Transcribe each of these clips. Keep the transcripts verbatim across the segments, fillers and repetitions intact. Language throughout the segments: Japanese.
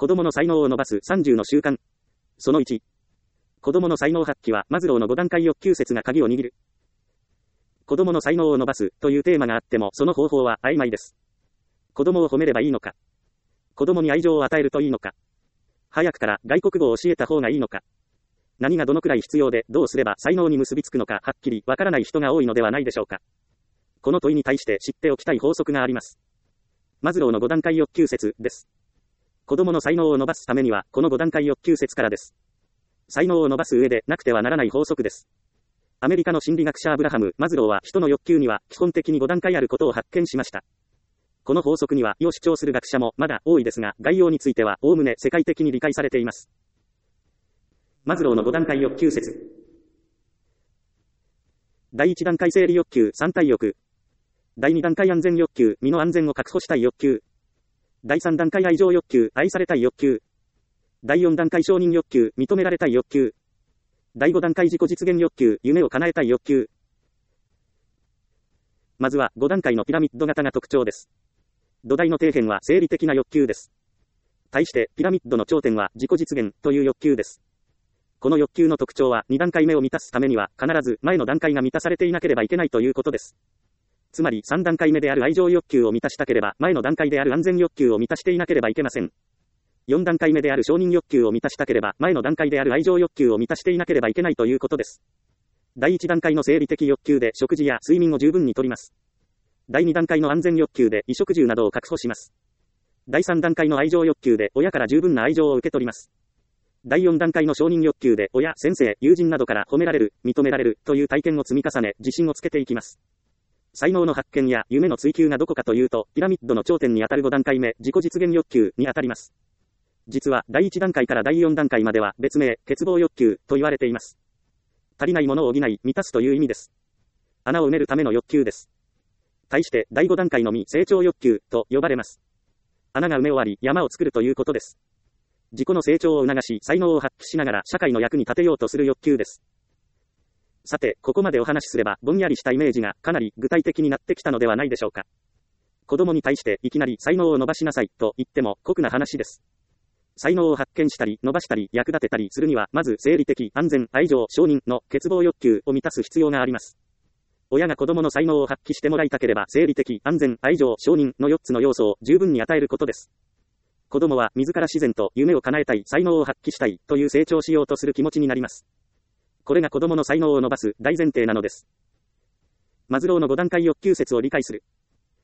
子供の才能を伸ばすさんじゅうの習慣。そのいち。子供の才能発揮はマズローのご段階欲求説が鍵を握る。子供の才能を伸ばすというテーマがあっても、その方法は曖昧です。子供を褒めればいいのか。子供に愛情を与えるといいのか。早くから外国語を教えた方がいいのか。何がどのくらい必要でどうすれば才能に結びつくのかはっきりわからない人が多いのではないでしょうか。この問いに対して知っておきたい法則があります。マズローのご段階欲求説です。子供の才能を伸ばすためにはこのご段階欲求説からです。才能を伸ばす上でなくてはならない法則です。アメリカの心理学者アブラハム・マズローは人の欲求には基本的にご段階あることを発見しました。この法則には異を主張する学者もまだ多いですが、概要についてはおおむね世界的に理解されています。マズローのご段階欲求説。だいいち段階生理欲求、三体欲。だいに段階安全欲求、身の安全を確保したい欲求。だいさん段階愛情欲求、愛されたい欲求。だいよん段階承認欲求、認められたい欲求。だいご段階自己実現欲求、夢を叶えたい欲求。まずはご段階のピラミッド型が特徴です。土台の底辺は生理的な欲求です。対してピラミッドの頂点は自己実現という欲求です。この欲求の特徴はに段階目を満たすためには必ず前の段階が満たされていなければいけないということです。つまりさん段階目である愛情欲求を満たしたければ前の段階である安全欲求を満たしていなければいけません。よん段階目である承認欲求を満たしたければ前の段階である愛情欲求を満たしていなければいけないということです。だいいち段階の生理的欲求で食事や睡眠を十分にとります。だいに段階の安全欲求で衣食住などを確保します。だいさん段階の愛情欲求で親から十分な愛情を受け取ります。だいよん段階の承認欲求で親、先生、友人などから褒められる、認められるという体験を積み重ね、自信をつけていきます。才能の発見や夢の追求がどこかというと、ピラミッドの頂点にあたるご段階目、自己実現欲求にあたります。実は、だいいち段階からだいよん段階までは別名、欠乏欲求と言われています。足りないものを補い、満たすという意味です。穴を埋めるための欲求です。対して、だいご段階のみ成長欲求と呼ばれます。穴が埋め終わり、山を作るということです。自己の成長を促し、才能を発揮しながら社会の役に立てようとする欲求です。さて、ここまでお話しすれば、ぼんやりしたイメージがかなり具体的になってきたのではないでしょうか。子供に対していきなり才能を伸ばしなさいと言っても酷な話です。才能を発見したり、伸ばしたり、役立てたりするには、まず生理的、安全、愛情、承認の欠乏欲求を満たす必要があります。親が子供の才能を発揮してもらいたければ、生理的、安全、愛情、承認のよっつの要素を十分に与えることです。子供は自ら自然と夢を叶えたい、才能を発揮したいという成長しようとする気持ちになります。これが子供の才能を伸ばす大前提なのです。マズローのご段階欲求説を理解する。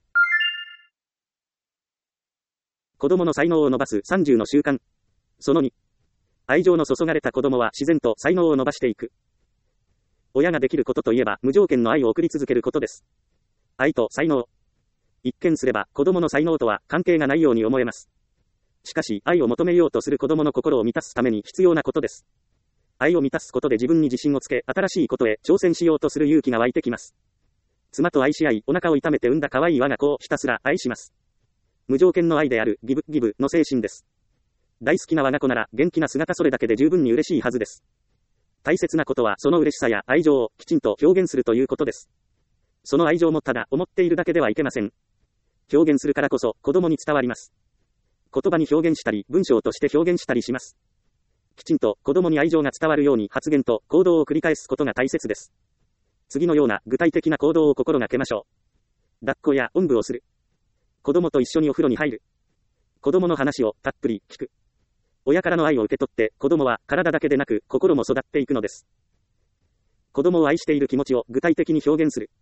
子供の才能を伸ばすさんじゅうの習慣。そのに。愛情の注がれた子供は自然と才能を伸ばしていく。親ができることといえば無条件の愛を送り続けることです。愛と才能。一見すれば子供の才能とは関係がないように思えます。しかし、愛を求めようとする子供の心を満たすために必要なことです。愛を満たすことで自分に自信をつけ、新しいことへ挑戦しようとする勇気が湧いてきます。妻と愛し合い、お腹を痛めて産んだ可愛い我が子をひたすら愛します。無条件の愛であるギブ、ギブの精神です。大好きな我が子なら元気な姿それだけで十分に嬉しいはずです。大切なことはその嬉しさや愛情をきちんと表現するということです。その愛情もただ思っているだけではいけません。表現するからこそ子供に伝わります。言葉に表現したり、文章として表現したりします。きちんと子供に愛情が伝わるように発言と行動を繰り返すことが大切です。次のような具体的な行動を心がけましょう。抱っこやおんぶをする。子供と一緒にお風呂に入る。子供の話をたっぷり聞く。親からの愛を受け取って子供は体だけでなく心も育っていくのです。子供を愛している気持ちを具体的に表現する。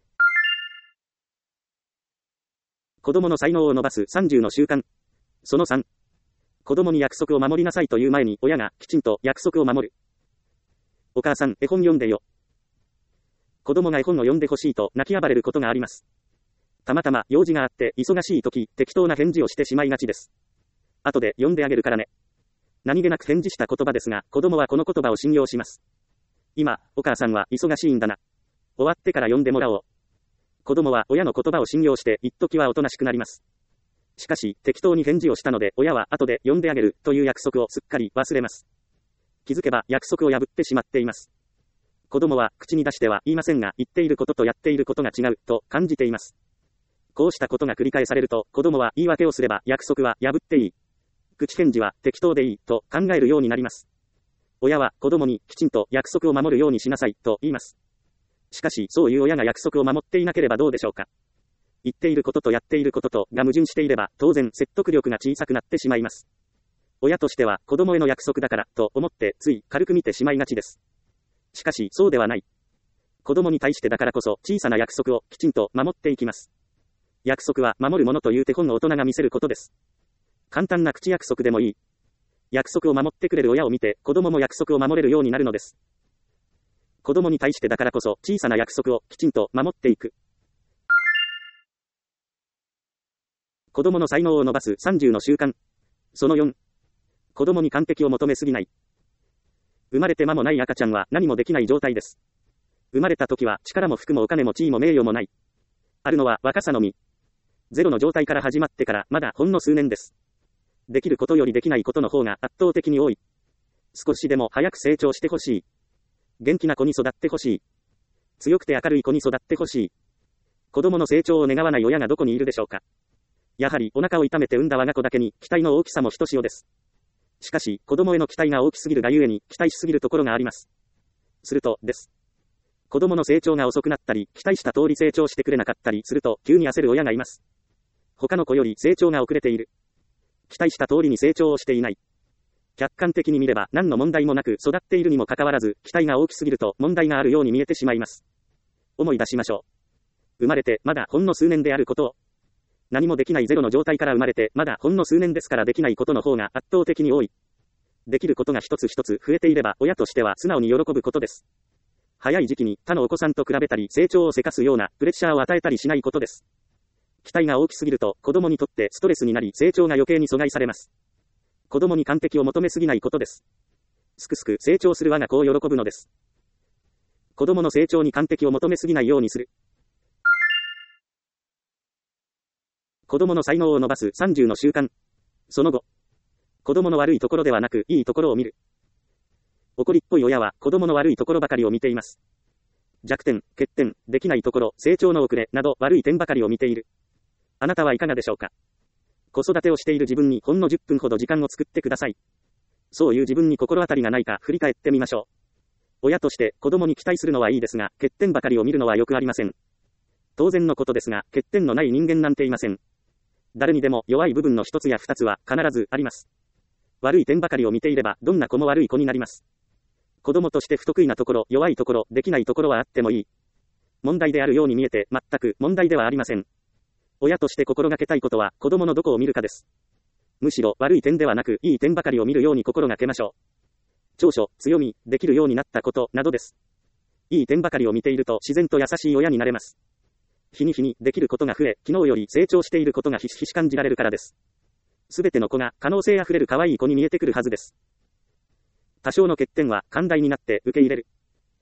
子供の才能を伸ばすさんじゅうの習慣。そのさん。子供に約束を守りなさいという前に親がきちんと約束を守る。お母さん、絵本読んでよ。子供が絵本を読んでほしいと泣き暴れることがあります。たまたま用事があって忙しい時、適当な返事をしてしまいがちです。後で読んであげるからね。何気なく返事した言葉ですが、子供はこの言葉を信用します。今、お母さんは忙しいんだな。終わってから読んでもらおう。子供は親の言葉を信用して一時はおとなしくなります。しかし、適当に返事をしたので、親は後で読んであげるという約束をすっかり忘れます。気づけば約束を破ってしまっています。子供は口に出しては言いませんが、言っていることとやっていることが違うと感じています。こうしたことが繰り返されると、子供は言い訳をすれば約束は破っていい。 口返事は適当でいいと考えるようになります。親は子供にきちんと約束を守るようにしなさいと言います。しかし、そういう親が約束を守っていなければどうでしょうか。言っていることとやっていることとが矛盾していれば、当然説得力が小さくなってしまいます。親としては子供への約束だからと思ってつい軽く見てしまいがちです。しかし、そうではない。子供に対してだからこそ小さな約束をきちんと守っていきます。約束は守るものという手本の大人が見せることです。簡単な口約束でもいい。約束を守ってくれる親を見て子供も約束を守れるようになるのです。子供に対してだからこそ小さな約束をきちんと守っていく。子供の才能を伸ばすさんじゅうの習慣。そのよん。子供に完璧を求めすぎない。生まれて間もない赤ちゃんは何もできない状態です。生まれた時は力も服もお金も地位も名誉もない。あるのは若さのみ。ゼロの状態から始まってからまだほんの数年です。できることよりできないことの方が圧倒的に多い。少しでも早く成長してほしい。元気な子に育ってほしい。強くて明るい子に育ってほしい。子供の成長を願わない親がどこにいるでしょうか。やはりお腹を痛めて産んだ我が子だけに期待の大きさもひとしおです。しかし、子供への期待が大きすぎるがゆえに期待しすぎるところがあります。すると、です。子供の成長が遅くなったり、期待した通り成長してくれなかったりすると、急に焦る親がいます。他の子より成長が遅れている。期待した通りに成長をしていない。客観的に見れば何の問題もなく育っているにもかかわらず、期待が大きすぎると問題があるように見えてしまいます。思い出しましょう。生まれてまだほんの数年であることを。何もできないゼロの状態から生まれてまだほんの数年ですからできないことの方が圧倒的に多い。できることが一つ一つ増えていれば親としては素直に喜ぶことです。早い時期に他のお子さんと比べたり成長をせかすようなプレッシャーを与えたりしないことです。期待が大きすぎると子供にとってストレスになり成長が余計に阻害されます。子供に完璧を求めすぎないことです。すくすく成長する我が子を喜ぶのです。子供の成長に完璧を求めすぎないようにする。子供の才能を伸ばすさんじゅうの習慣。そのご。子供の悪いところではなくいいところを見る。怒りっぽい親は子供の悪いところばかりを見ています。弱点、欠点、できないところ、成長の遅れなど悪い点ばかりを見ている。あなたはいかがでしょうか。子育てをしている自分にほんのじゅっぷんほど時間を作ってください。そういう自分に心当たりがないか振り返ってみましょう。親として子供に期待するのはいいですが、欠点ばかりを見るのはよくありません。当然のことですが、欠点のない人間なんていません。誰にでも弱い部分の一つや二つは必ずあります。悪い点ばかりを見ていればどんな子も悪い子になります。子供として不得意なところ、弱いところ、できないところはあってもいい。問題であるように見えて全く問題ではありません。親として心がけたいことは子供のどこを見るかです。むしろ悪い点ではなくいい点ばかりを見るように心がけましょう。長所、強み、できるようになったことなどです。いい点ばかりを見ていると自然と優しい親になれます。日に日にできることが増え、昨日より成長していることがひしひし感じられるからです。すべての子が可能性あふれる可愛い子に見えてくるはずです。多少の欠点は寛大になって受け入れる。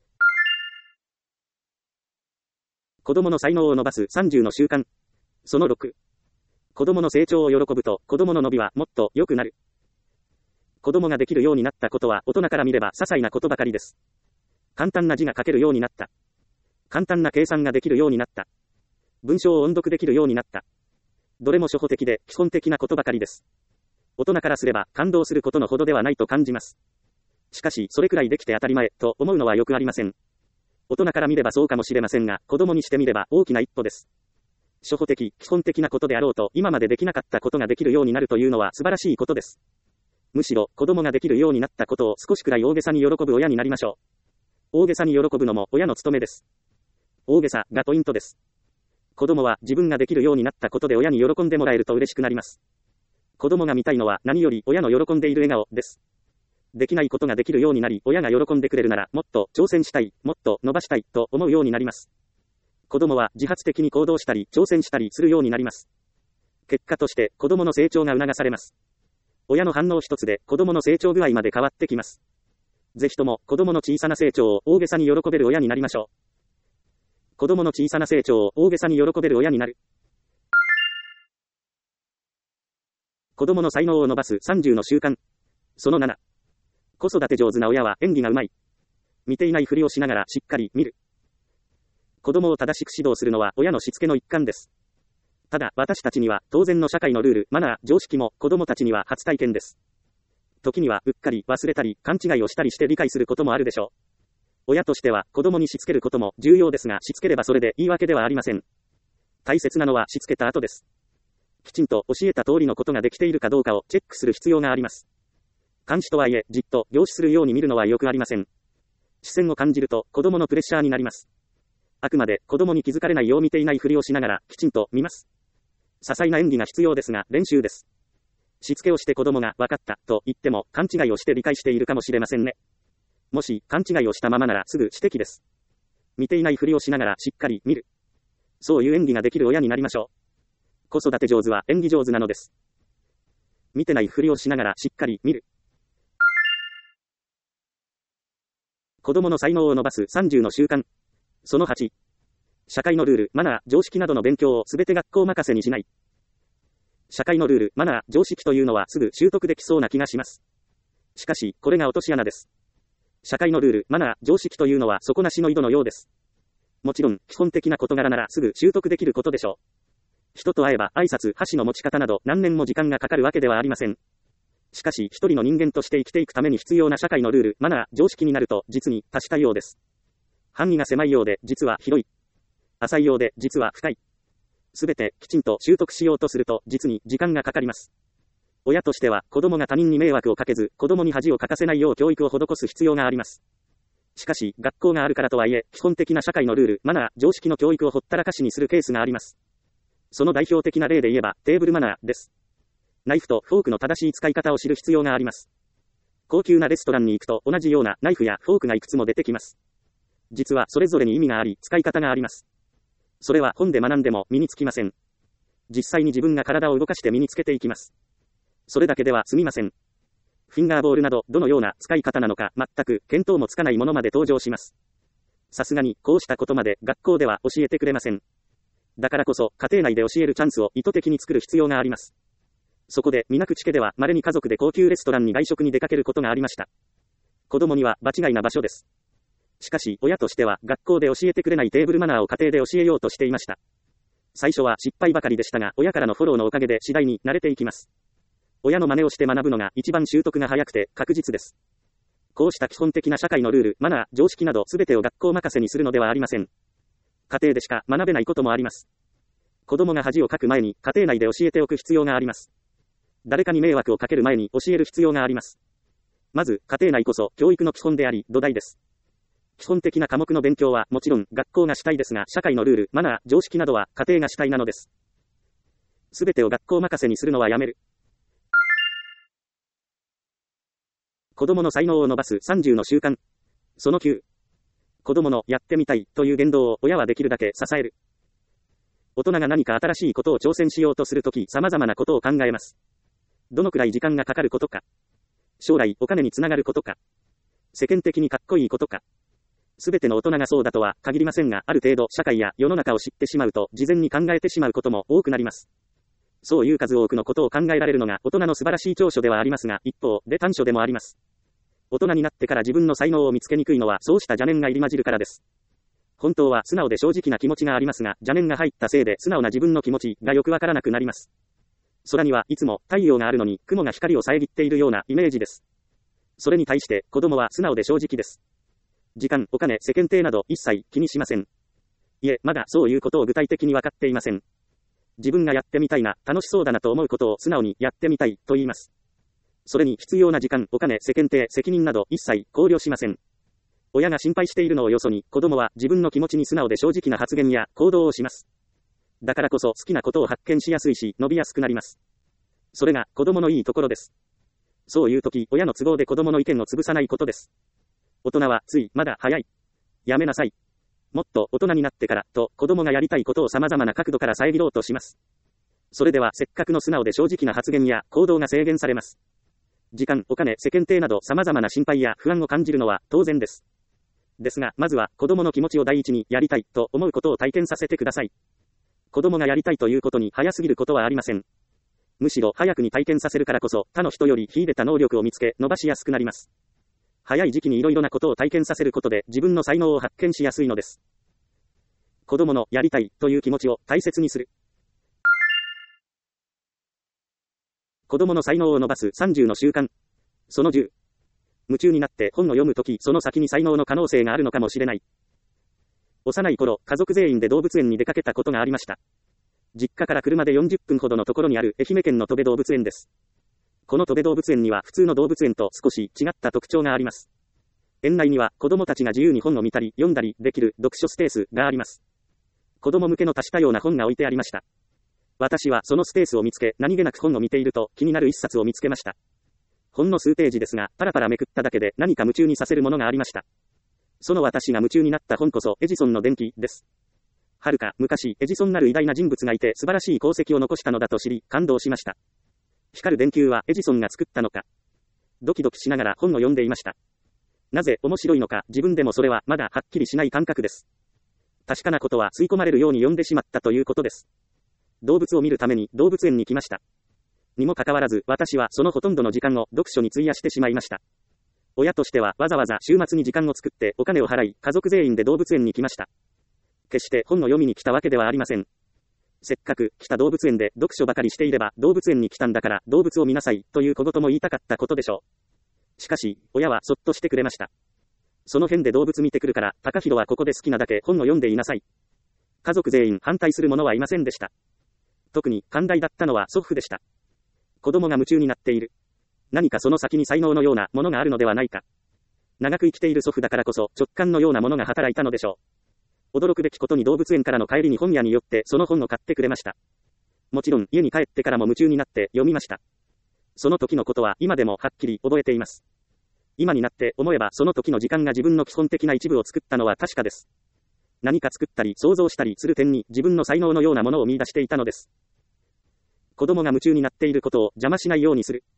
子供の才能を伸ばすさんじゅうの習慣。そのろく。子供の成長を喜ぶと子供の伸びはもっと良くなる。子供ができるようになったことは大人から見れば些細なことばかりです。簡単な字が書けるようになった。簡単な計算ができるようになった。文章を音読できるようになった。どれも初歩的で基本的なことばかりです。大人からすれば感動することのほどではないと感じます。しかし、それくらいできて当たり前と思うのはよくありません。大人から見ればそうかもしれませんが、子供にしてみれば大きな一歩です。初歩的、基本的なことであろうと、今までできなかったことができるようになるというのは素晴らしいことです。むしろ、子供ができるようになったことを少しくらい大げさに喜ぶ親になりましょう。大げさに喜ぶのも親の務めです。大げさがポイントです。子供は自分ができるようになったことで親に喜んでもらえると嬉しくなります。子供が見たいのは何より親の喜んでいる笑顔です。できないことができるようになり、親が喜んでくれるなら、もっと挑戦したい、もっと伸ばしたいと思うようになります。子供は自発的に行動したり、挑戦したりするようになります。結果として子供の成長が促されます。親の反応一つで子供の成長具合まで変わってきます。ぜひとも子供の小さな成長を大げさに喜べる親になりましょう。子供の小さな成長を大げさに喜べる親になる。子供の才能を伸ばすさんじゅうの習慣。そのなな。子育て上手な親は演技がうまい。見ていないふりをしながらしっかり見る。子供を正しく指導するのは親のしつけの一環です。 ただ、私たちには当然の社会のルール、マナー、常識も子供たちには初体験です。時にはうっかり忘れたり勘違いをしたりして理解することもあるでしょう。親としては子供にしつけることも重要ですが、しつければそれでいいわけではありません。大切なのはしつけた後です。きちんと教えた通りのことができているかどうかをチェックする必要があります。監視とはいえ、じっと凝視するように見るのはよくありません。視線を感じると子供のプレッシャーになります。あくまで子供に気づかれないよう見ていないふりをしながらきちんと見ます。些細な演技が必要ですが、練習です。しつけをして子供が分かったと言っても勘違いをして理解しているかもしれませんね。もし勘違いをしたままならすぐ指摘です。見ていないふりをしながらしっかり見る。そういう演技ができる親になりましょう。子育て上手は演技上手なのです。見てないふりをしながらしっかり見る。子供の才能を伸ばすさんじゅうの習慣。そのはち。社会のルール、マナー、常識などの勉強をすべて学校任せにしない。社会のルール、マナー、常識というのはすぐ習得できそうな気がします。しかし、これが落とし穴です。社会のルール、マナー、常識というのは底なしの井戸のようです。もちろん、基本的な事柄ならすぐ習得できることでしょう。人と会えば挨拶、箸の持ち方など何年も時間がかかるわけではありません。しかし、一人の人間として生きていくために必要な社会のルール、マナー、常識になると実に達したようです。範囲が狭いようで実は広い。浅いようで実は深い。すべてきちんと習得しようとすると実に時間がかかります。親としては子供が他人に迷惑をかけず、子供に恥をかかせないよう教育を施す必要があります。しかし、学校があるからとはいえ、基本的な社会のルール、マナー、常識の教育をほったらかしにするケースがあります。その代表的な例で言えば、テーブルマナーです。ナイフとフォークの正しい使い方を知る必要があります。高級なレストランに行くと同じようなナイフやフォークがいくつも出てきます。実はそれぞれに意味があり、使い方があります。それは本で学んでも身につきません。実際に自分が体を動かして身につけていきます。それだけでは済みません。フィンガーボールなどどのような使い方なのか全く見当もつかないものまで登場します。さすがにこうしたことまで学校では教えてくれません。だからこそ家庭内で教えるチャンスを意図的に作る必要があります。そこで水口家では稀に家族で高級レストランに外食に出かけることがありました。子供には場違いな場所です。しかし親としては学校で教えてくれないテーブルマナーを家庭で教えようとしていました。最初は失敗ばかりでしたが、親からのフォローのおかげで次第に慣れていきます。親の真似をして学ぶのが一番習得が早くて確実です。こうした基本的な社会のルール、マナー、常識など全てを学校任せにするのではありません。家庭でしか学べないこともあります。子供が恥をかく前に家庭内で教えておく必要があります。誰かに迷惑をかける前に教える必要があります。まず、家庭内こそ教育の基本であり、土台です。基本的な科目の勉強はもちろん学校が主体ですが、社会のルール、マナー、常識などは家庭が主体なのです。すべてを学校任せにするのはやめる。子供の才能を伸ばすさんじゅうの習慣。そのきゅう。子供のやってみたいという言動を親はできるだけ支える。大人が何か新しいことを挑戦しようとするとき、様々なことを考えます。どのくらい時間がかかることか。将来お金につながることか。世間的にかっこいいことか。すべての大人がそうだとは限りませんが、ある程度社会や世の中を知ってしまうと、事前に考えてしまうことも多くなります。そういう数多くのことを考えられるのが大人の素晴らしい長所ではありますが、一方で短所でもあります。大人になってから自分の才能を見つけにくいのは、そうした邪念が入り混じるからです。本当は素直で正直な気持ちがありますが、邪念が入ったせいで素直な自分の気持ちがよくわからなくなります。空にはいつも太陽があるのに雲が光を遮っているようなイメージです。それに対して子供は素直で正直です。時間、お金、世間体など一切気にしません。いえ、まだそういうことを具体的に分かっていません。自分がやってみたいな、楽しそうだなと思うことを素直にやってみたいと言います。それに必要な時間、お金、世間体、責任など一切考慮しません。親が心配しているのをよそに、子供は自分の気持ちに素直で正直な発言や行動をします。だからこそ好きなことを発見しやすいし、伸びやすくなります。それが子供のいいところです。そういう時、親の都合で子供の意見を潰さないことです。大人はつい、まだ早い。やめなさい。もっと大人になってから、と子供がやりたいことを様々な角度から遮ろうとします。それではせっかくの素直で正直な発言や行動が制限されます。時間、お金、世間体など様々な心配や不安を感じるのは当然です。ですが、まずは子供の気持ちを第一にやりたいと思うことを体験させてください。子供がやりたいということに早すぎることはありません。むしろ早くに体験させるからこそ他の人より秀でた能力を見つけ伸ばしやすくなります。早い時期にいろいろなことを体験させることで自分の才能を発見しやすいのです。子供のやりたいという気持ちを大切にする。 子供の才能を伸ばすさんじゅうの習慣。そのじゅう。夢中になって本を読むとき、その先に才能の可能性があるのかもしれない。幼い頃、家族全員で動物園に出かけたことがありました。実家から車でよんじゅっぷんほどのところにある愛媛県の戸部動物園です。この戸部動物園には普通の動物園と少し違った特徴があります。園内には子供たちが自由に本を見たり読んだりできる読書スペースがあります。子供向けの多種多様な本が置いてありました。私はそのスペースを見つけ、何気なく本を見ていると気になる一冊を見つけました。ほんの数ページですが、パラパラめくっただけで何か夢中にさせるものがありました。その私が夢中になった本こそエジソンの電気です。はるか昔、エジソンなる偉大な人物がいて素晴らしい功績を残したのだと知り、感動しました。光る電球はエジソンが作ったのか。ドキドキしながら本を読んでいました。なぜ面白いのか、自分でもそれはまだはっきりしない感覚です。確かなことは吸い込まれるように読んでしまったということです。動物を見るために動物園に来ました。にもかかわらず、私はそのほとんどの時間を読書に費やしてしまいました。親としてはわざわざ週末に時間を作ってお金を払い、家族全員で動物園に来ました。決して本を読みに来たわけではありません。せっかく来た動物園で読書ばかりしていれば、動物園に来たんだから動物を見なさいという小言も言いたかったことでしょう。しかし、親はそっとしてくれました。その辺で動物見てくるから、高弘はここで好きなだけ本を読んでいなさい。家族全員反対する者はいませんでした。特に寛大だったのは祖父でした。子供が夢中になっている。何かその先に才能のようなものがあるのではないか。長く生きている祖父だからこそ直感のようなものが働いたのでしょう。驚くべきことに動物園からの帰りに本屋に寄ってその本を買ってくれました。もちろん家に帰ってからも夢中になって読みました。その時のことは今でもはっきり覚えています。今になって思えばその時の時間が自分の基本的な一部を作ったのは確かです。何か作ったり想像したりする点に自分の才能のようなものを見出していたのです。子供が夢中になっていることを邪魔しないようにする。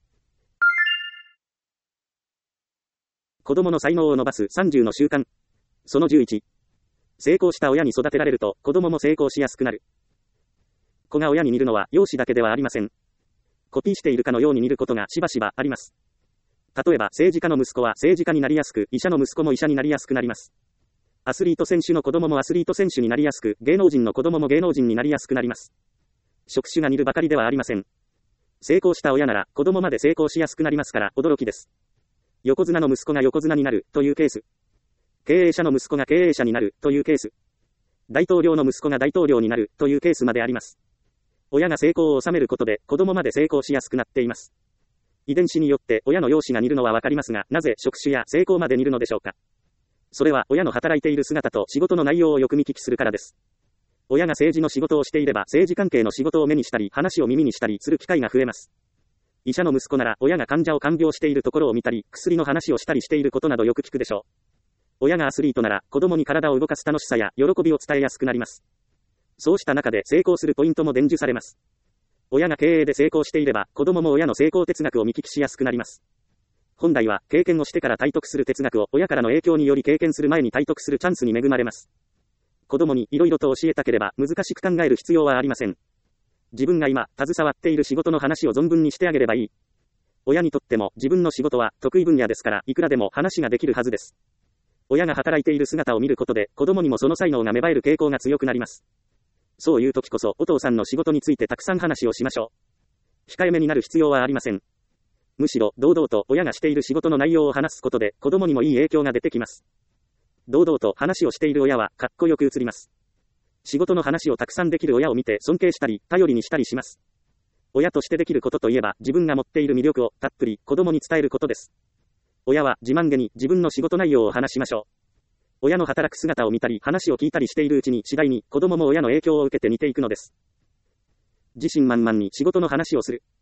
子供の才能を伸ばすさんじゅうの習慣。そのじゅういち。成功した親に育てられると子供も成功しやすくなる。子が親に似るのは容姿だけではありません。コピーしているかのように見ることがしばしばあります。例えば政治家の息子は政治家になりやすく、医者の息子も医者になりやすくなります。アスリート選手の子供もアスリート選手になりやすく、芸能人の子供も芸能人になりやすくなります。職種が似るばかりではありません。成功した親なら子供まで成功しやすくなりますから驚きです。横綱の息子が横綱になるというケース。経営者の息子が経営者になるというケース。大統領の息子が大統領になるというケースまであります。親が成功を収めることで子供まで成功しやすくなっています。遺伝子によって親の容姿が似るのはわかりますが、なぜ職種や成功まで似るのでしょうか。それは親の働いている姿と仕事の内容をよく見聞きするからです。親が政治の仕事をしていれば政治関係の仕事を目にしたり話を耳にしたりする機会が増えます。医者の息子なら親が患者を看病しているところを見たり薬の話をしたりしていることなどよく聞くでしょう。親がアスリートなら子供に体を動かす楽しさや喜びを伝えやすくなります。そうした中で成功するポイントも伝授されます。親が経営で成功していれば子供も親の成功哲学を見聞きしやすくなります。本来は経験をしてから体得する哲学を親からの影響により経験する前に体得するチャンスに恵まれます。子供に色々と教えたければ難しく考える必要はありません。自分が今携わっている仕事の話を存分にしてあげればいい。親にとっても自分の仕事は得意分野ですからいくらでも話ができるはずです。親が働いている姿を見ることで子供にもその才能が芽生える傾向が強くなります。そういう時こそお父さんの仕事についてたくさん話をしましょう。控えめになる必要はありません。むしろ堂々と親がしている仕事の内容を話すことで子供にもいい影響が出てきます。堂々と話をしている親はかっこよく映ります。仕事の話をたくさんできる親を見て尊敬したり頼りにしたりします。親としてできることといえば自分が持っている魅力をたっぷり子供に伝えることです。親は自慢げに自分の仕事内容を話しましょう。親の働く姿を見たり話を聞いたりしているうちに次第に子供も親の影響を受けて似ていくのです。自信満々に仕事の話をする。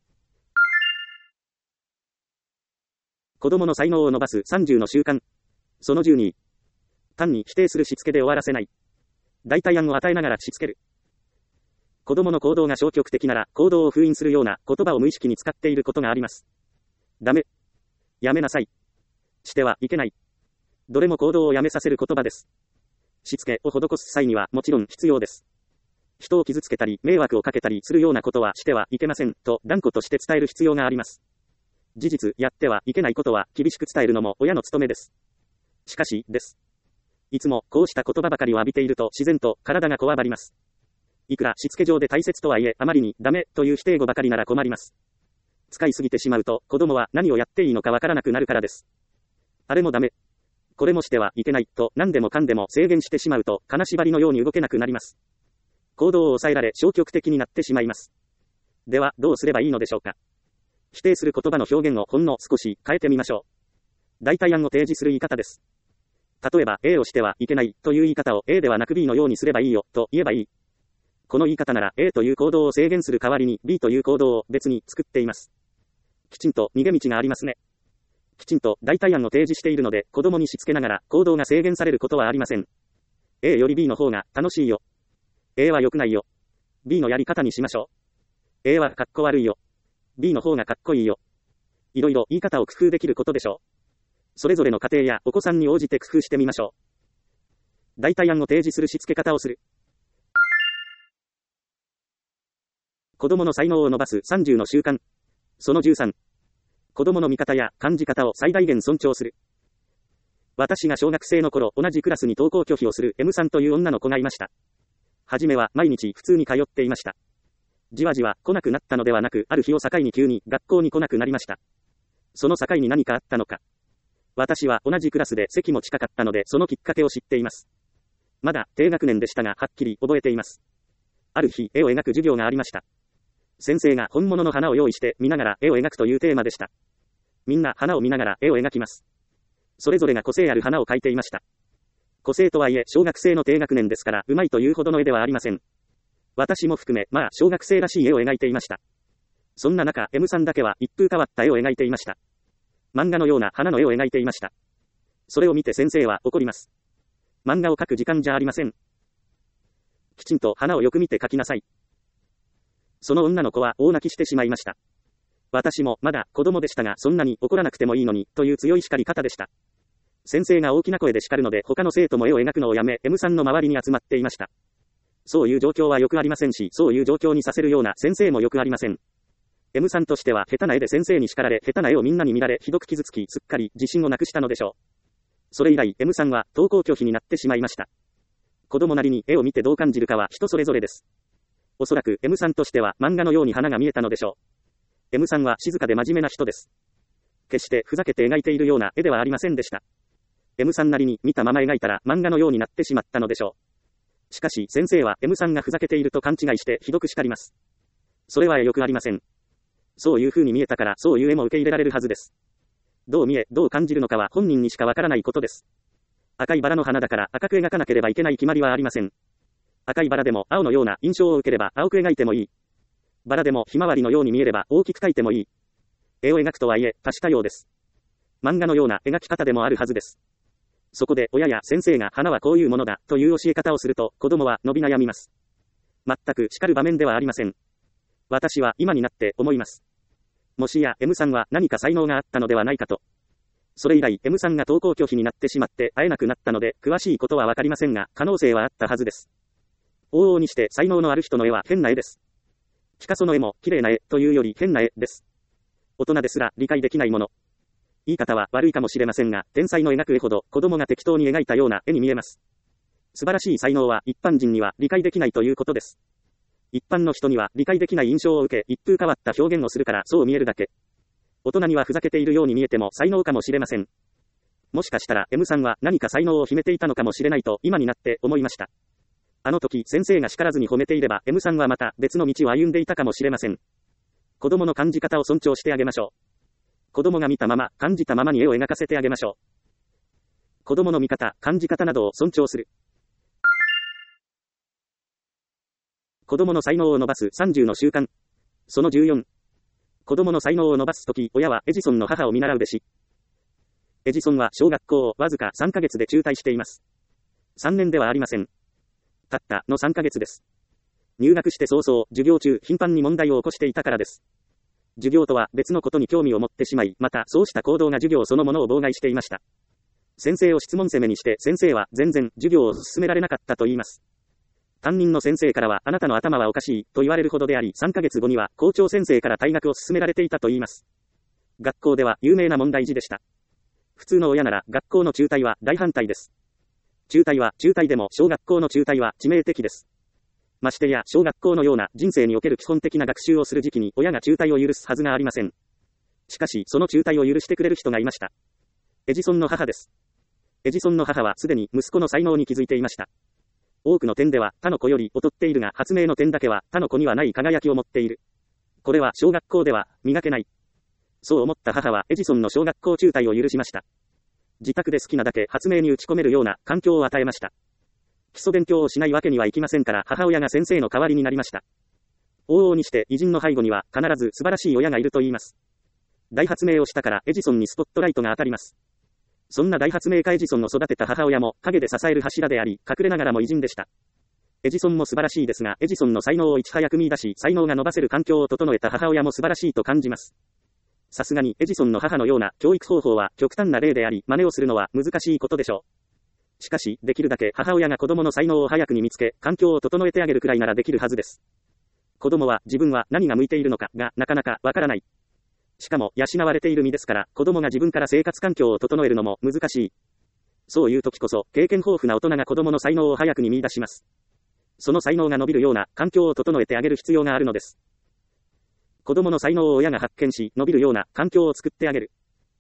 子供の才能を伸ばすさんじゅうの習慣。そのじゅうに。単に否定するしつけで終わらせない。代替案を与えながらしつける。子供の行動が消極的なら行動を封印するような言葉を無意識に使っていることがあります。ダメ。やめなさい。してはいけない。どれも行動をやめさせる言葉です。しつけを施す際にはもちろん必要です。人を傷つけたり迷惑をかけたりするようなことはしてはいけませんと断固として伝える必要があります。事実やってはいけないことは厳しく伝えるのも親の務めです。しかしです。いつもこうした言葉ばかりを浴びていると自然と体がこわばります。いくらしつけ上で大切とはいえあまりにダメという否定語ばかりなら困ります。 使いすぎてしまうと、子供は何をやっていいのかわからなくなるからです。あれもダメ。これもしてはいけないと何でもかんでも制限してしまうと、金縛りのように動けなくなります。行動を抑えられ消極的になってしまいます。では、どうすればいいのでしょうか。否定する言葉の表現をほんの少し変えてみましょう。代替案を提示する言い方です。例えば A をしてはいけないという言い方を A ではなく B のようにすればいいよと言えばいい。この言い方なら A という行動を制限する代わりに B という行動を別に作っています。きちんと逃げ道がありますね。きちんと代替案を提示しているので、子供にしつけながら行動が制限されることはありません。A より B の方が楽しいよ。A は良くないよ。B のやり方にしましょう。A はかっこ悪いよ。B の方がかっこいいよ。いろいろ言い方を工夫できることでしょう。それぞれの家庭やお子さんに応じて工夫してみましょう。代替案を提示するしつけ方をする。子供の才能を伸ばすさんじゅうの習慣。そのじゅうさん。子供の見方や感じ方を最大限尊重する。私が小学生の頃、同じクラスに登校拒否をする M さんという女の子がいました。はじめは毎日普通に通っていました。じわじわ来なくなったのではなく、ある日を境に急に学校に来なくなりました。その境に何かあったのか。私は同じクラスで席も近かったので、そのきっかけを知っています。まだ低学年でしたが、はっきり覚えています。ある日、絵を描く授業がありました。先生が本物の花を用意して見ながら絵を描くというテーマでした。みんな花を見ながら絵を描きます。それぞれが個性ある花を描いていました。個性とはいえ小学生の低学年ですからうまいというほどの絵ではありません。私も含め、まあ小学生らしい絵を描いていました。そんな中 M さんだけは一風変わった絵を描いていました。漫画のような花の絵を描いていました。それを見て先生は怒ります。漫画を描く時間じゃありません。きちんと花をよく見て描きなさい。その女の子は大泣きしてしまいました。私もまだ子供でしたが、そんなに怒らなくてもいいのに、という強い叱り方でした。先生が大きな声で叱るので、他の生徒も絵を描くのをやめ、M さんの周りに集まっていました。そういう状況はよくありませんし、そういう状況にさせるような先生もよくありません。M さんとしては、下手な絵で先生に叱られ、下手な絵をみんなに見られ、ひどく傷つき、すっかり自信をなくしたのでしょう。それ以来、M さんは登校拒否になってしまいました。子供なりに絵を見てどう感じるかは人それぞれです。おそらく M さんとしては漫画のように花が見えたのでしょう。M さんは静かで真面目な人です。決してふざけて描いているような絵ではありませんでした。M さんなりに見たまま描いたら漫画のようになってしまったのでしょう。しかし先生は M さんがふざけていると勘違いしてひどく叱ります。それはよくありません。そういう風に見えたからそういう絵も受け入れられるはずです。どう見え、どう感じるのかは本人にしかわからないことです。赤いバラの花だから赤く描かなければいけない決まりはありません。赤いバラでも青のような印象を受ければ青く描いてもいい。バラでもひまわりのように見えれば大きく描いてもいい。絵を描くとはいえ多種多様です。漫画のような描き方でもあるはずです。そこで親や先生が花はこういうものだという教え方をすると子供は伸び悩みます。全く叱る場面ではありません。私は今になって思います。もしや M さんは何か才能があったのではないかと。それ以来 M さんが登校拒否になってしまって会えなくなったので詳しいことはわかりませんが可能性はあったはずです。往々にして才能のある人の絵は変な絵です。ピカソの絵も綺麗な絵というより変な絵です。大人ですら理解できないもの。言い方は悪いかもしれませんが、天才の描く絵ほど子供が適当に描いたような絵に見えます。素晴らしい才能は一般人には理解できないということです。一般の人には理解できない印象を受け、一風変わった表現をするからそう見えるだけ。大人にはふざけているように見えても才能かもしれません。もしかしたら M さんは何か才能を秘めていたのかもしれないと今になって思いました。あの時先生が叱らずに褒めていれば M さんはまた別の道を歩んでいたかもしれません。子供の感じ方を尊重してあげましょう。子供が見たまま、感じたままに絵を描かせてあげましょう。子供の見方、感じ方などを尊重する。子供の才能を伸ばすさんじゅうの習慣。そのじゅうよん。子供の才能を伸ばすとき、親はエジソンの母を見習うべし。エジソンは小学校をわずかさんかげつで中退しています。さんねんではありません。たったのさんかげつです。入学して早々、授業中頻繁に問題を起こしていたからです。授業とは別のことに興味を持ってしまい、またそうした行動が授業そのものを妨害していました。先生を質問攻めにして先生は全然授業を進められなかったと言います。担任の先生からはあなたの頭はおかしいと言われるほどであり、さんかげつごには校長先生から退学を勧められていたと言います。学校では有名な問題児でした。普通の親なら学校の中退は大反対です。中退は中退でも小学校の中退は致命的です。 ましてや小学校のような人生における基本的な学習をする時期に親が中退を許すはずがありません。しかし、その中退を許してくれる人がいました。エジソンの母です。エジソンの母はすでに息子の才能に気づいていました。多くの点では他の子より劣っているが、発明の点だけは他の子にはない輝きを持っている。これは小学校では磨けない。そう思った母はエジソンの小学校中退を許しました。自宅で好きなだけ発明に打ち込めるような環境を与えました。基礎勉強をしないわけにはいきませんから、母親が先生の代わりになりました。往々にして偉人の背後には必ず素晴らしい親がいると言います。大発明をしたからエジソンにスポットライトが当たります。そんな大発明家エジソンを育てた母親も陰で支える柱であり、隠れながらも偉人でした。エジソンも素晴らしいですが、エジソンの才能をいち早く見出し、才能が伸ばせる環境を整えた母親も素晴らしいと感じます。さすがにエジソンの母のような教育方法は極端な例であり、真似をするのは難しいことでしょう。しかし、できるだけ母親が子供の才能を早くに見つけ、環境を整えてあげるくらいならできるはずです。子供は自分は何が向いているのかがなかなかわからない。しかも養われている身ですから、子供が自分から生活環境を整えるのも難しい。そういう時こそ、経験豊富な大人が子供の才能を早くに見出します。その才能が伸びるような環境を整えてあげる必要があるのです。子供の才能を親が発見し、伸びるような環境を作ってあげる。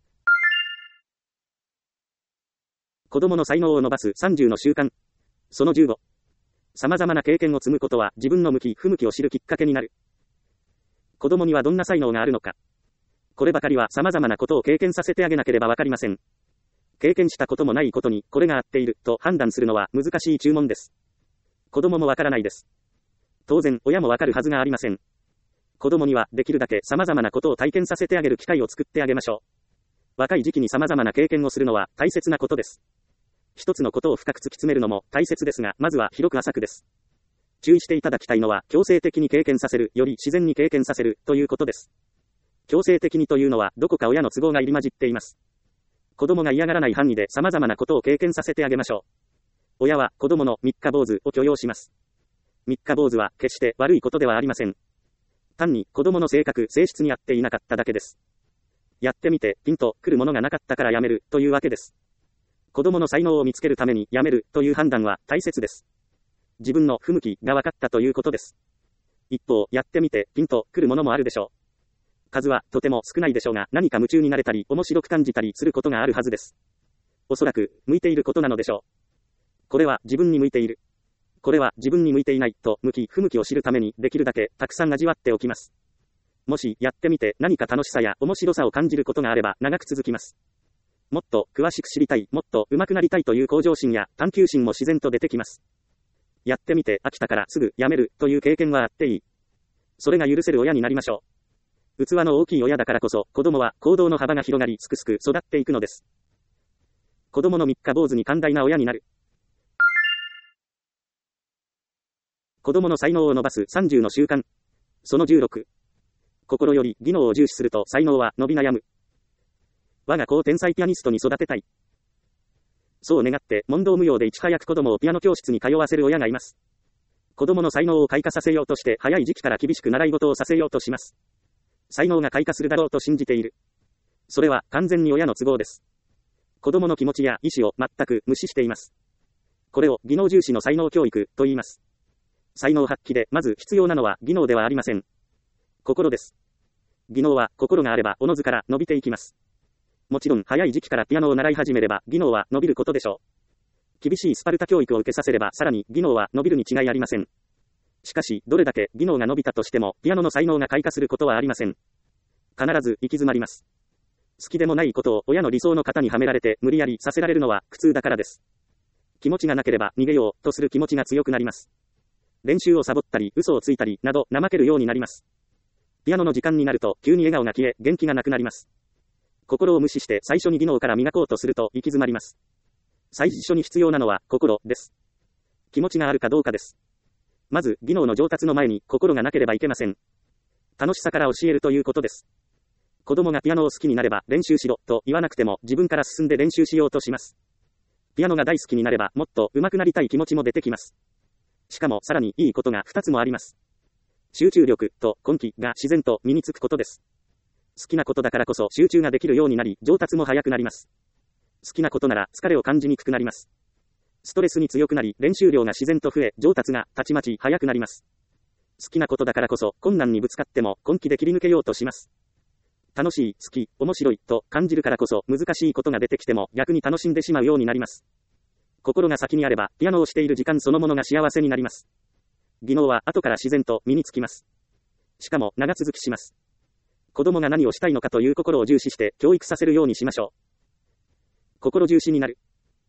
子供の才能を伸ばすさんじゅうの習慣。そのじゅうご。様々な経験を積むことは自分の向き不向きを知るきっかけになる。子供にはどんな才能があるのか。こればかりは様々なことを経験させてあげなければわかりません。経験したこともないことに、これが合っていると判断するのは難しい注文です。子供もわからないです。当然、親もわかるはずがありません。子供にはできるだけ様々なことを体験させてあげる機会を作ってあげましょう。若い時期に様々な経験をするのは大切なことです。一つのことを深く突き詰めるのも大切ですが、まずは広く浅くです。注意していただきたいのは、強制的に経験させるより自然に経験させるということです。強制的にというのはどこか親の都合が入り混じっています。子供が嫌がらない範囲で様々なことを経験させてあげましょう。親は子供の三日坊主を許容します。三日坊主は決して悪いことではありません。単に子供の性格、性質に合っていなかっただけです。やってみてピンと来るものがなかったからやめるというわけです。子供の才能を見つけるためにやめるという判断は大切です。自分の不向きが分かったということです。一方、やってみてピンと来るものもあるでしょう。数はとても少ないでしょうが、何か夢中になれたり面白く感じたりすることがあるはずです。おそらく向いていることなのでしょう。これは自分に向いている。これは自分に向いていないと向き不向きを知るためにできるだけたくさん味わっておきます。もしやってみて何か楽しさや面白さを感じることがあれば長く続きます。もっと詳しく知りたい、もっと上手くなりたいという向上心や探求心も自然と出てきます。やってみて飽きたからすぐやめるという経験はあっていい。それが許せる親になりましょう。器の大きい親だからこそ子供は行動の幅が広がりすくすく育っていくのです。子供の三日坊主に寛大な親になる。子供の才能を伸ばすさんじゅうの習慣。そのじゅうろく。心より技能を重視すると才能は伸び悩む。我が子を天才ピアニストに育てたい。そう願って問答無用でいち早く子供をピアノ教室に通わせる親がいます。子供の才能を開花させようとして早い時期から厳しく習い事をさせようとします。才能が開花するだろうと信じている。それは完全に親の都合です。子供の気持ちや意思を全く無視しています。これを技能重視の才能教育と言います。才能発揮でまず必要なのは技能ではありません。心です。技能は心があればおのずから伸びていきます。もちろん早い時期からピアノを習い始めれば技能は伸びることでしょう。厳しいスパルタ教育を受けさせればさらに技能は伸びるに違いありません。しかしどれだけ技能が伸びたとしてもピアノの才能が開花することはありません。必ず行き詰まります。好きでもないことを親の理想の型にはめられて無理やりさせられるのは苦痛だからです。気持ちがなければ逃げようとする気持ちが強くなります。練習をサボったり嘘をついたりなど怠けるようになります。ピアノの時間になると急に笑顔が消え元気がなくなります。心を無視して最初に技能から磨こうとすると行き詰まります。最初に必要なのは心です。気持ちがあるかどうかです。まず技能の上達の前に心がなければいけません。楽しさから教えるということです。子供がピアノを好きになれば練習しろと言わなくても自分から進んで練習しようとします。ピアノが大好きになればもっと上手くなりたい気持ちも出てきます。しかもさらにいいことがふたつもあります。集中力と根気が自然と身につくことです。好きなことだからこそ集中ができるようになり上達も早くなります。好きなことなら疲れを感じにくくなります。 ストレスに強くなり、練習量が自然と増え、上達がたちまち早くなります。好きなことだからこそ、困難にぶつかっても根気で切り抜けようとします。楽しい、好き、面白いと感じるからこそ、難しいことが出てきても逆に楽しんでしまうようになります。心が先にあれば、ピアノをしている時間そのものが幸せになります。技能は後から自然と身につきます。しかも長続きします。子供が何をしたいのかという心を重視して教育させるようにしましょう。心重視になる。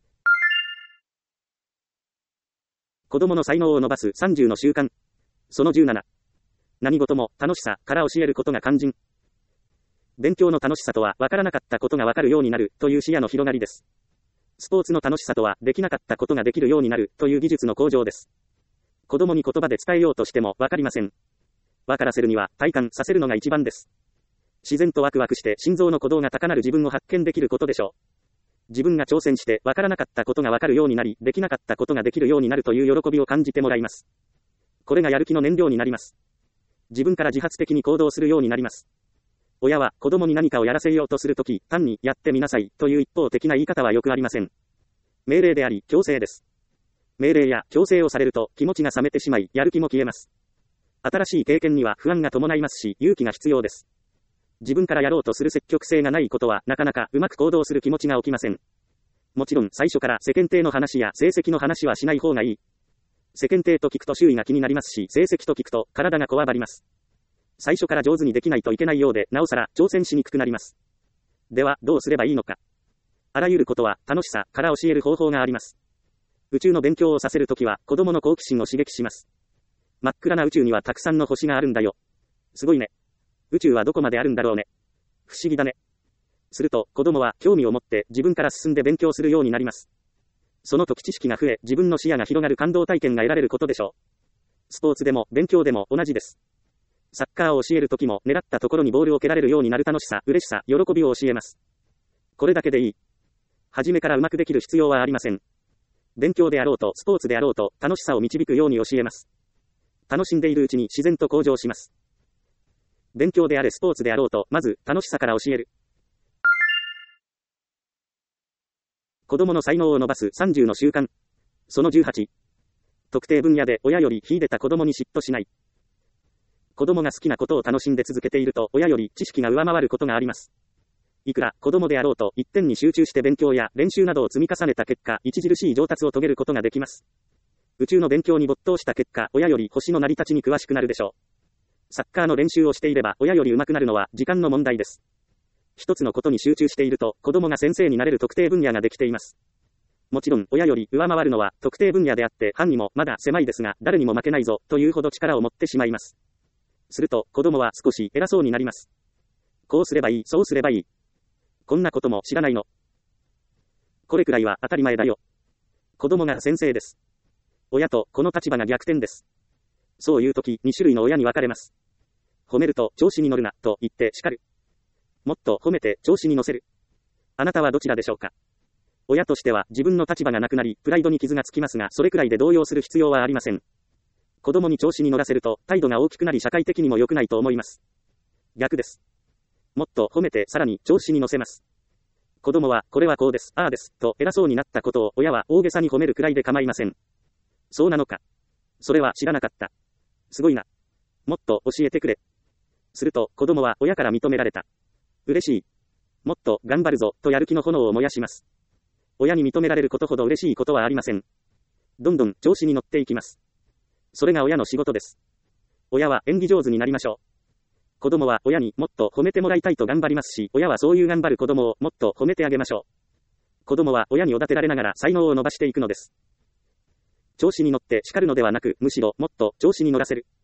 子供の才能を伸ばすさんじゅうの習慣。そのじゅうなな。何事も楽しさから教えることが肝心。勉強の楽しさとは分からなかったことが分かるようになるという視野の広がりです。スポーツの楽しさとはできなかったことができるようになるという技術の向上です。子供に言葉で伝えようとしても分かりません。分からせるには体感させるのが一番です。自然とワクワクして心臓の鼓動が高鳴る自分を発見できることでしょう。自分が挑戦して分からなかったことが分かるようになり、できなかったことができるようになるという喜びを感じてもらいます。これがやる気の燃料になります。自分から自発的に行動するようになります。親は子供に何かをやらせようとするとき、単にやってみなさいという一方的な言い方はよくありません。命令であり、強制です。命令や強制をされると気持ちが冷めてしまい、やる気も消えます。新しい経験には不安が伴いますし、勇気が必要です。自分からやろうとする積極性がないことは、なかなかうまく行動する気持ちが起きません。もちろん最初から世間体の話や成績の話はしない方がいい。世間体と聞くと周囲が気になりますし、成績と聞くと体がこわばります。最初から上手にできないといけないようで、なおさら挑戦しにくくなります。では、どうすればいいのか。あらゆることは楽しさから教える方法があります。宇宙の勉強をさせるときは、子供の好奇心を刺激します。真っ暗な宇宙にはたくさんの星があるんだよ。すごいね。宇宙はどこまであるんだろうね。不思議だね。すると、子供は興味を持って自分から進んで勉強するようになります。その時知識が増え、自分の視野が広がる感動体験が得られることでしょう。スポーツでも勉強でも同じです。サッカーを教えるときも、狙ったところにボールを蹴られるようになる楽しさ、嬉しさ、喜びを教えます。これだけでいい。初めからうまくできる必要はありません。勉強であろうと、スポーツであろうと、楽しさを導くように教えます。楽しんでいるうちに自然と向上します。勉強であれスポーツであろうと、まず楽しさから教える。子供の才能を伸ばすさんじゅうの習慣。そのじゅうはち。特定分野で親より秀でた子供に嫉妬しない。子供が好きなことを楽しんで続けていると、親より知識が上回ることがあります。いくら子供であろうと、一点に集中して勉強や練習などを積み重ねた結果、著しい上達を遂げることができます。宇宙の勉強に没頭した結果、親より星の成り立ちに詳しくなるでしょう。サッカーの練習をしていれば、親より上手くなるのは時間の問題です。一つのことに集中していると、子供が先生になれる特定分野ができています。もちろん、親より上回るのは特定分野であって、範囲もまだ狭いですが、誰にも負けないぞ、というほど力を持ってしまいます。すると、子供は少し偉そうになります。こうすればいい、そうすればいい。こんなことも知らないの。これくらいは当たり前だよ。子供が先生です。親とこの立場が逆転です。そういうとき、に種類の親に分かれます。褒めると調子に乗るな、と言って叱る。もっと褒めて調子に乗せる。あなたはどちらでしょうか。親としては自分の立場がなくなり、プライドに傷がつきますが、それくらいで動揺する必要はありません。子供に調子に乗らせると、態度が大きくなり社会的にも良くないと思います。逆です。もっと褒めてさらに調子に乗せます。子供は、これはこうです、ああです、と偉そうになったことを親は大げさに褒めるくらいで構いません。そうなのか。それは知らなかった。すごいな。もっと教えてくれ。すると、子供は親から認められた。嬉しい。もっと頑張るぞ、とやる気の炎を燃やします。親に認められることほど嬉しいことはありません。どんどん調子に乗っていきます。それが親の仕事です。親は演技上手になりましょう。子供は親にもっと褒めてもらいたいと頑張りますし、親はそういう頑張る子供をもっと褒めてあげましょう。子供は親におだてられながら才能を伸ばしていくのです。調子に乗って叱るのではなく、むしろもっと調子に乗らせる。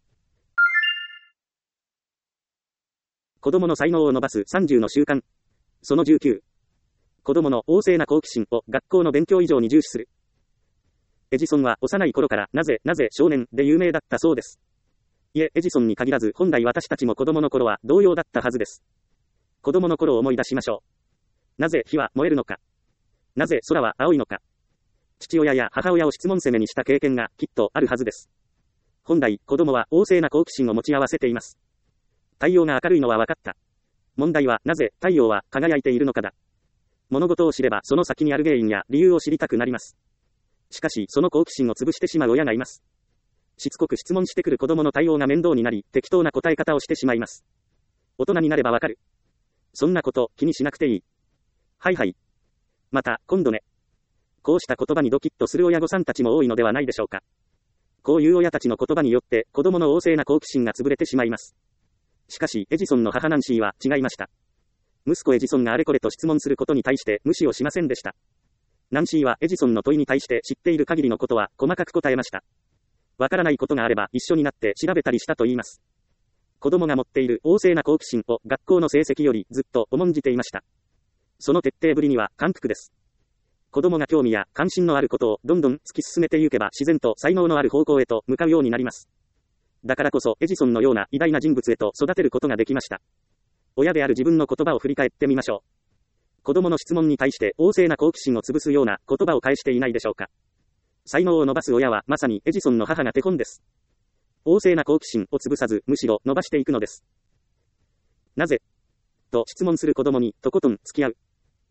子供の才能を伸ばすさんじゅうの習慣。そのじゅうきゅう。子供の旺盛な好奇心を学校の勉強以上に重視する。エジソンは幼い頃からなぜなぜ少年で有名だったそうです。いえ、エジソンに限らず本来私たちも子供の頃は同様だったはずです。子供の頃を思い出しましょう。なぜ火は燃えるのか。なぜ空は青いのか。父親や母親を質問攻めにした経験がきっとあるはずです。本来、子供は旺盛な好奇心を持ち合わせています。太陽が明るいのは分かった。問題はなぜ太陽は輝いているのかだ。物事を知ればその先にある原因や理由を知りたくなります。 しかし、その好奇心を潰してしまう親がいます。しつこく質問してくる子供の対応が面倒になり、適当な答え方をしてしまいます。大人になればわかる。そんなこと気にしなくていい。はいはい。また、今度ね。こうした言葉にドキッとする親御さんたちも多いのではないでしょうか。こういう親たちの言葉によって、子供の旺盛な好奇心が潰れてしまいます。しかし、エジソンの母ナンシーは違いました。息子エジソンがあれこれと質問することに対して無視をしませんでした。ナンシーはエジソンの問いに対して知っている限りのことは細かく答えました。わからないことがあれば一緒になって調べたりしたと言います。子供が持っている旺盛な好奇心を学校の成績よりずっと重んじていました。その徹底ぶりには感服です。子供が興味や関心のあることをどんどん突き進めていけば自然と才能のある方向へと向かうようになります。だからこそエジソンのような偉大な人物へと育てることができました。親である自分の言葉を振り返ってみましょう。子供の質問に対して旺盛な好奇心を潰すような言葉を返していないでしょうか。才能を伸ばす親はまさにエジソンの母が手本です。旺盛な好奇心を潰さずむしろ伸ばしていくのです。なぜと質問する子供にとことん付き合う。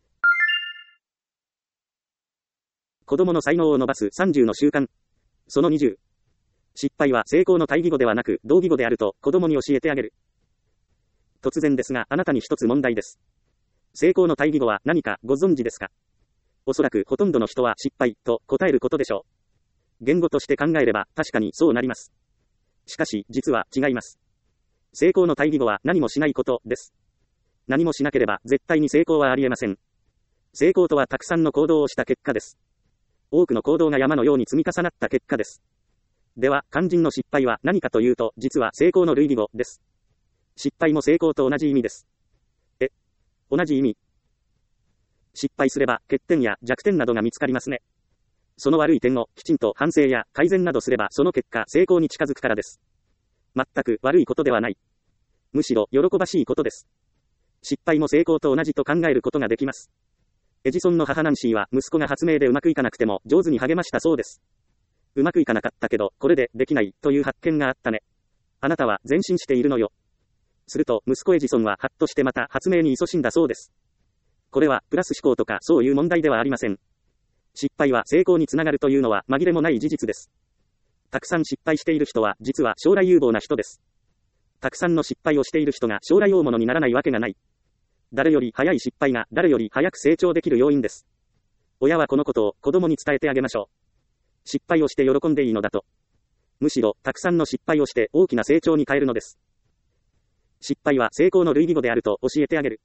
子供の才能を伸ばすさんじゅうの習慣。そのにじゅう。失敗は成功の対義語ではなく同義語であると子供に教えてあげる。突然ですがあなたに一つ問題です。成功の対義語は何かご存知ですか？おそらくほとんどの人は失敗と答えることでしょう。言語として考えれば確かにそうなります。しかし実は違います。成功の対義語は何もしないことです。何もしなければ絶対に成功はありえません。成功とはたくさんの行動をした結果です。多くの行動が山のように積み重なった結果です。では、肝心の失敗は何かというと、実は成功の類義語です。失敗も成功と同じ意味です。え、同じ意味。失敗すれば欠点や弱点などが見つかりますね。その悪い点をきちんと反省や改善などすればその結果成功に近づくからです。全く悪いことではない。むしろ喜ばしいことです。失敗も成功と同じと考えることができます。エジソンの母ナンシーは息子が発明でうまくいかなくても上手に励ましたそうです。うまくいかなかったけどこれでできないという発見があったね。あなたは前進しているのよ。すると息子エジソンはハッとしてまた発明に勤しんだそうです。これはプラス思考とかそういう問題ではありません。失敗は成功につながるというのは紛れもない事実です。たくさん失敗している人は実は将来有望な人です。たくさんの失敗をしている人が将来大物にならないわけがない。誰より早い失敗が誰より早く成長できる要因です。親はこのことを子供に伝えてあげましょう。失敗をして喜んでいいのだと。むしろたくさんの失敗をして大きな成長に変えるのです。失敗は成功の類義語であると教えてあげる。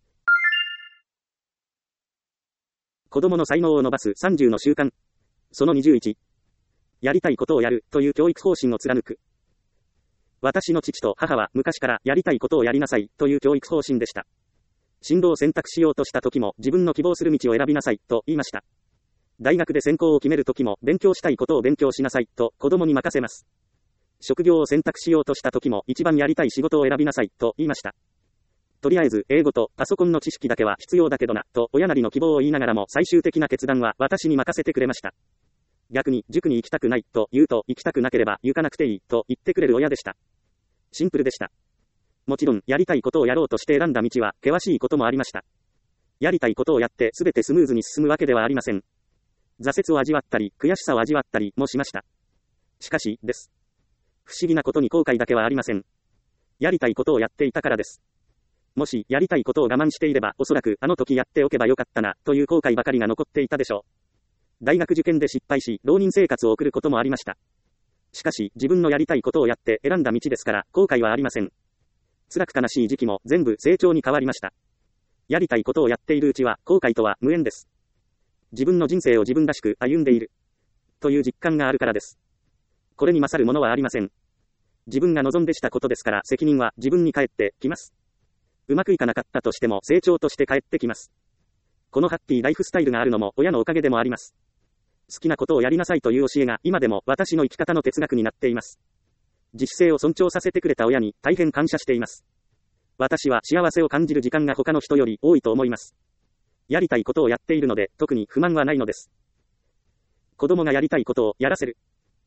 子供の才能を伸ばすさんじゅうの習慣。そのにじゅういち。やりたいことをやるという教育方針を貫く。私の父と母は昔からやりたいことをやりなさいという教育方針でした。進路を選択しようとした時も自分の希望する道を選びなさいと言いました。大学で専攻を決める時も勉強したいことを勉強しなさいと子供に任せます。職業を選択しようとした時も一番やりたい仕事を選びなさいと言いました。とりあえず英語とパソコンの知識だけは必要だけどなと親なりの希望を言いながらも最終的な決断は私に任せてくれました。逆に塾に行きたくないと言うと行きたくなければ行かなくていいと言ってくれる親でした。シンプルでした。もちろんやりたいことをやろうとして選んだ道は険しいこともありました。やりたいことをやって全てスムーズに進むわけではありません。挫折を味わったり悔しさを味わったりもしました。しかしです。不思議なことに後悔だけはありません。やりたいことをやっていたからです。もしやりたいことを我慢していればおそらくあの時やっておけばよかったなという後悔ばかりが残っていたでしょう。大学受験で失敗し浪人生活を送ることもありました。しかし自分のやりたいことをやって選んだ道ですから後悔はありません。辛く悲しい時期も全部成長に変わりました。やりたいことをやっているうちは後悔とは無縁です。自分の人生を自分らしく歩んでいるという実感があるからです。これに勝るものはありません。自分が望んでしたことですから責任は自分に返ってきます。うまくいかなかったとしても成長として返ってきます。このハッピーライフスタイルがあるのも親のおかげでもあります。好きなことをやりなさいという教えが今でも私の生き方の哲学になっています。自主性を尊重させてくれた親に大変感謝しています。私は幸せを感じる時間が他の人より多いと思います。やりたいことをやっているので特に不満はないのです。子供がやりたいことをやらせる。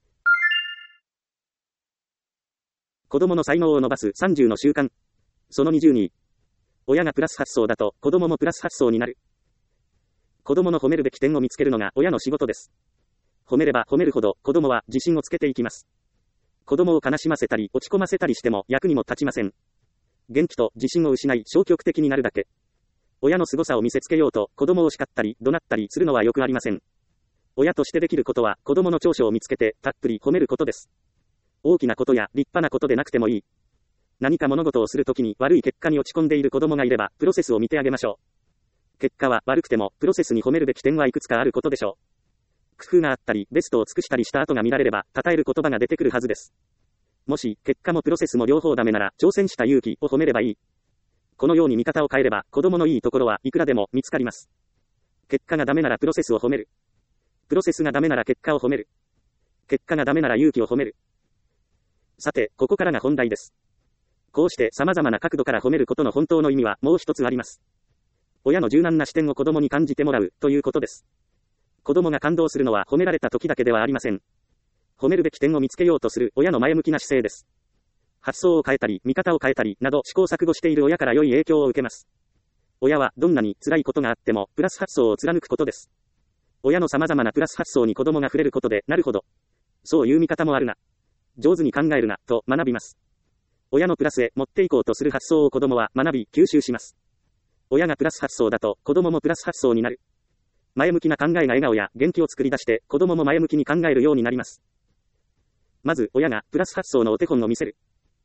子供の才能を伸ばすさんじゅうの習慣。そのにじゅうに。親がプラス発想だと子供もプラス発想になる。子供の褒めるべき点を見つけるのが親の仕事です。 褒めれば褒めるほど子供は自信をつけていきます。子供を悲しませたり落ち込ませたりしても役にも立ちません。元気と自信を失い消極的になるだけ。親の凄さを見せつけようと子供を叱ったり怒鳴ったりするのはよくありません。親としてできることは子供の長所を見つけてたっぷり褒めることです。大きなことや立派なことでなくてもいい。何か物事をするときに悪い結果に落ち込んでいる子供がいればプロセスを見てあげましょう。結果は悪くてもプロセスに褒めるべき点はいくつかあることでしょう。工夫があったりベストを尽くしたりした後が見られれば称える言葉が出てくるはずです。もし結果もプロセスも両方ダメなら挑戦した勇気を褒めればいい。このように見方を変えれば子供のいいところはいくらでも見つかります。結果がダメならプロセスを褒める。プロセスがダメなら結果を褒める。結果がダメなら勇気を褒める。さて、ここからが本題です。こうして様々な角度から褒めることの本当の意味はもう一つあります。親の柔軟な視点を子供に感じてもらうということです。子供が感動するのは褒められた時だけではありません。褒めるべき点を見つけようとする親の前向きな姿勢です。発想を変えたり、見方を変えたりなど試行錯誤している親から良い影響を受けます。親はどんなに辛いことがあってもプラス発想を貫くことです。親の様々なプラス発想に子供が触れることで、なるほど。そういう見方もあるな。上手に考えるな、と学びます。親のプラスへ持っていこうとする発想を子供は学び、吸収します。親がプラス発想だと子供もプラス発想になる。前向きな考えが笑顔や元気を作り出して子供も前向きに考えるようになります。まず親がプラス発想のお手本を見せる。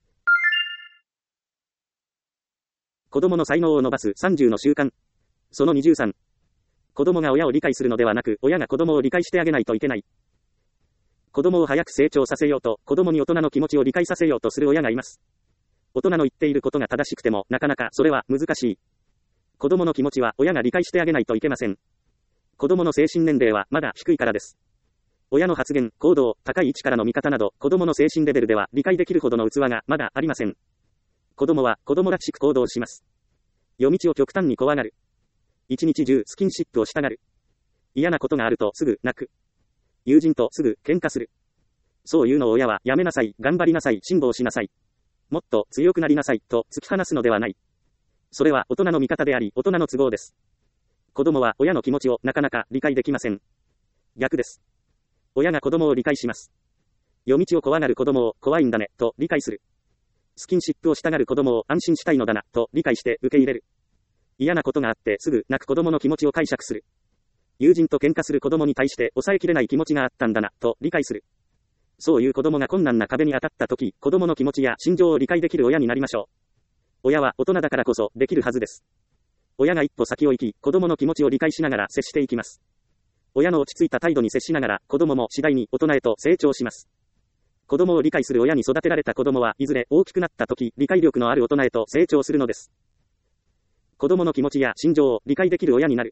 子供の才能を伸ばすさんじゅうの習慣。そのにじゅうさん。子供が親を理解するのではなく、親が子供を理解してあげないといけない。子供を早く成長させようと、子供に大人の気持ちを理解させようとする親がいます。大人の言っていることが正しくても、なかなかそれは難しい。子供の気持ちは親が理解してあげないといけません。子供の精神年齢はまだ低いからです。親の発言、行動、高い位置からの見方など、子供の精神レベルでは理解できるほどの器がまだありません。子供は子供らしく行動します。夜道を極端に怖がる。一日中スキンシップをしたがる。嫌なことがあるとすぐ泣く。友人とすぐ喧嘩する。そういうのを親はやめなさい、頑張りなさい、辛抱しなさい。もっと強くなりなさいと突き放すのではない。それは大人の味方であり、大人の都合です。子供は親の気持ちをなかなか理解できません。逆です。親が子供を理解します。夜道を怖がる子供を怖いんだねと理解する。スキンシップをしたがる子供を安心したいのだなと理解して受け入れる。嫌なことがあってすぐ泣く子供の気持ちを解釈する。友人と喧嘩する子供に対して抑えきれない気持ちがあったんだなと理解する。そういう子供が困難な壁に当たった時、子供の気持ちや心情を理解できる親になりましょう。親は大人だからこそできるはずです。親が一歩先を行き、子供の気持ちを理解しながら接していきます。親の落ち着いた態度に接しながら、子供も次第に大人へと成長します。子供を理解する親に育てられた子供はいずれ大きくなった時、理解力のある大人へと成長するのです。子供の気持ちや心情を理解できる親になる。